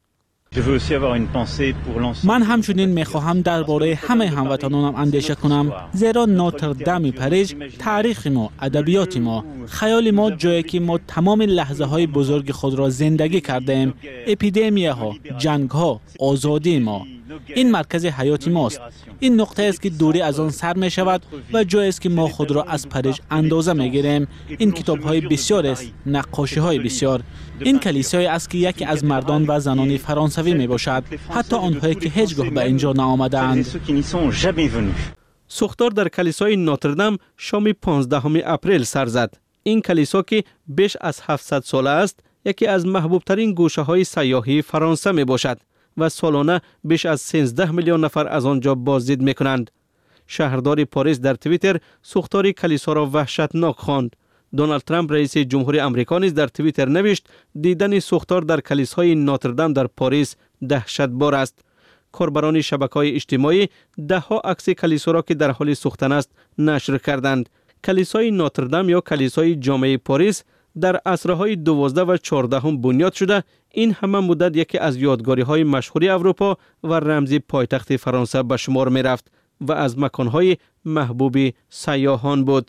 من همچنین میخواهم درباره همه هموطنانم اندیشه کنم، زیرا ناتردام پاریس تاریخ ما، ادبیات ما، خیال ما، جایی که ما تمام لحظه های بزرگ خود را زندگی کردیم، اپیدمیا ها، جنگ ها، آزادی ما. این مرکز حیات ماست. این نقطه است که دوری از آن سر می شود و جایی است که ما خود را از پاریس اندازه می گیریم. این کتاب های بسیار است، نقاشی های بسیار. این کلیسای است که یکی از مردان و زنان فرانسوی می باشد، حتی آنهایی که هیچگاه به اینجا نآمدند. سوختار در کلیسای ناتردام شام 15 اپریل سر زد. این کلیسا که بیش از 700 ساله است، یکی از محبوب ترین گوشه های سیاحی فرانسه می باشد و سالانه بیش از 13 میلیون نفر از آنجا بازدید می کنند. شهردار پاریس در توییتر سوختار کلیسا را وحشتناک خواند. دونالد ترامپ رئیس جمهور آمریکا نیز در توییتر نوشت دیدن سوختار در کلیسای ناتردام در پاریس دهشتبار است. کاربران شبکه‌های اجتماعی ده‌ها عکس کلیسا را که در حال سوختن است نشر کردند. کلیسای ناتردام یا کلیسای جامع پاریس در عصرهای 12 و 14 بنیاد شده. این همه مدت یکی از یادگاری‌های مشهور اروپا و رمز پایتخت فرانسه به شمار می رفت و از مکان‌های محبوب سیاحان بود.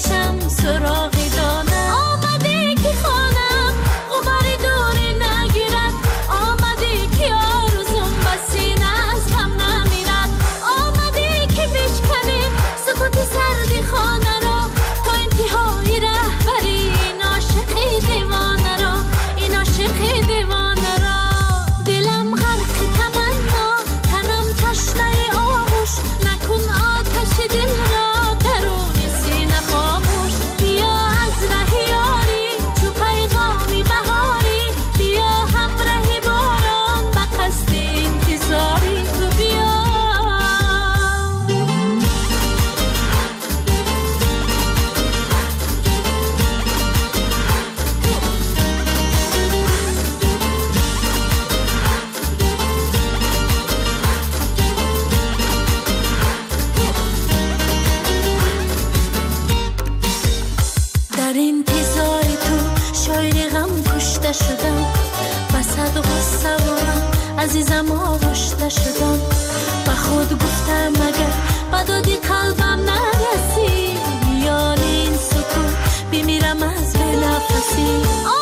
سراغ دانه آمده که خانم غبار دور نگیره درد و سوارم عزیزم آغشته شدم و خود گفتم اگر بدادی قلبم نرسی میان این سکوت بمیرم از بی نفسی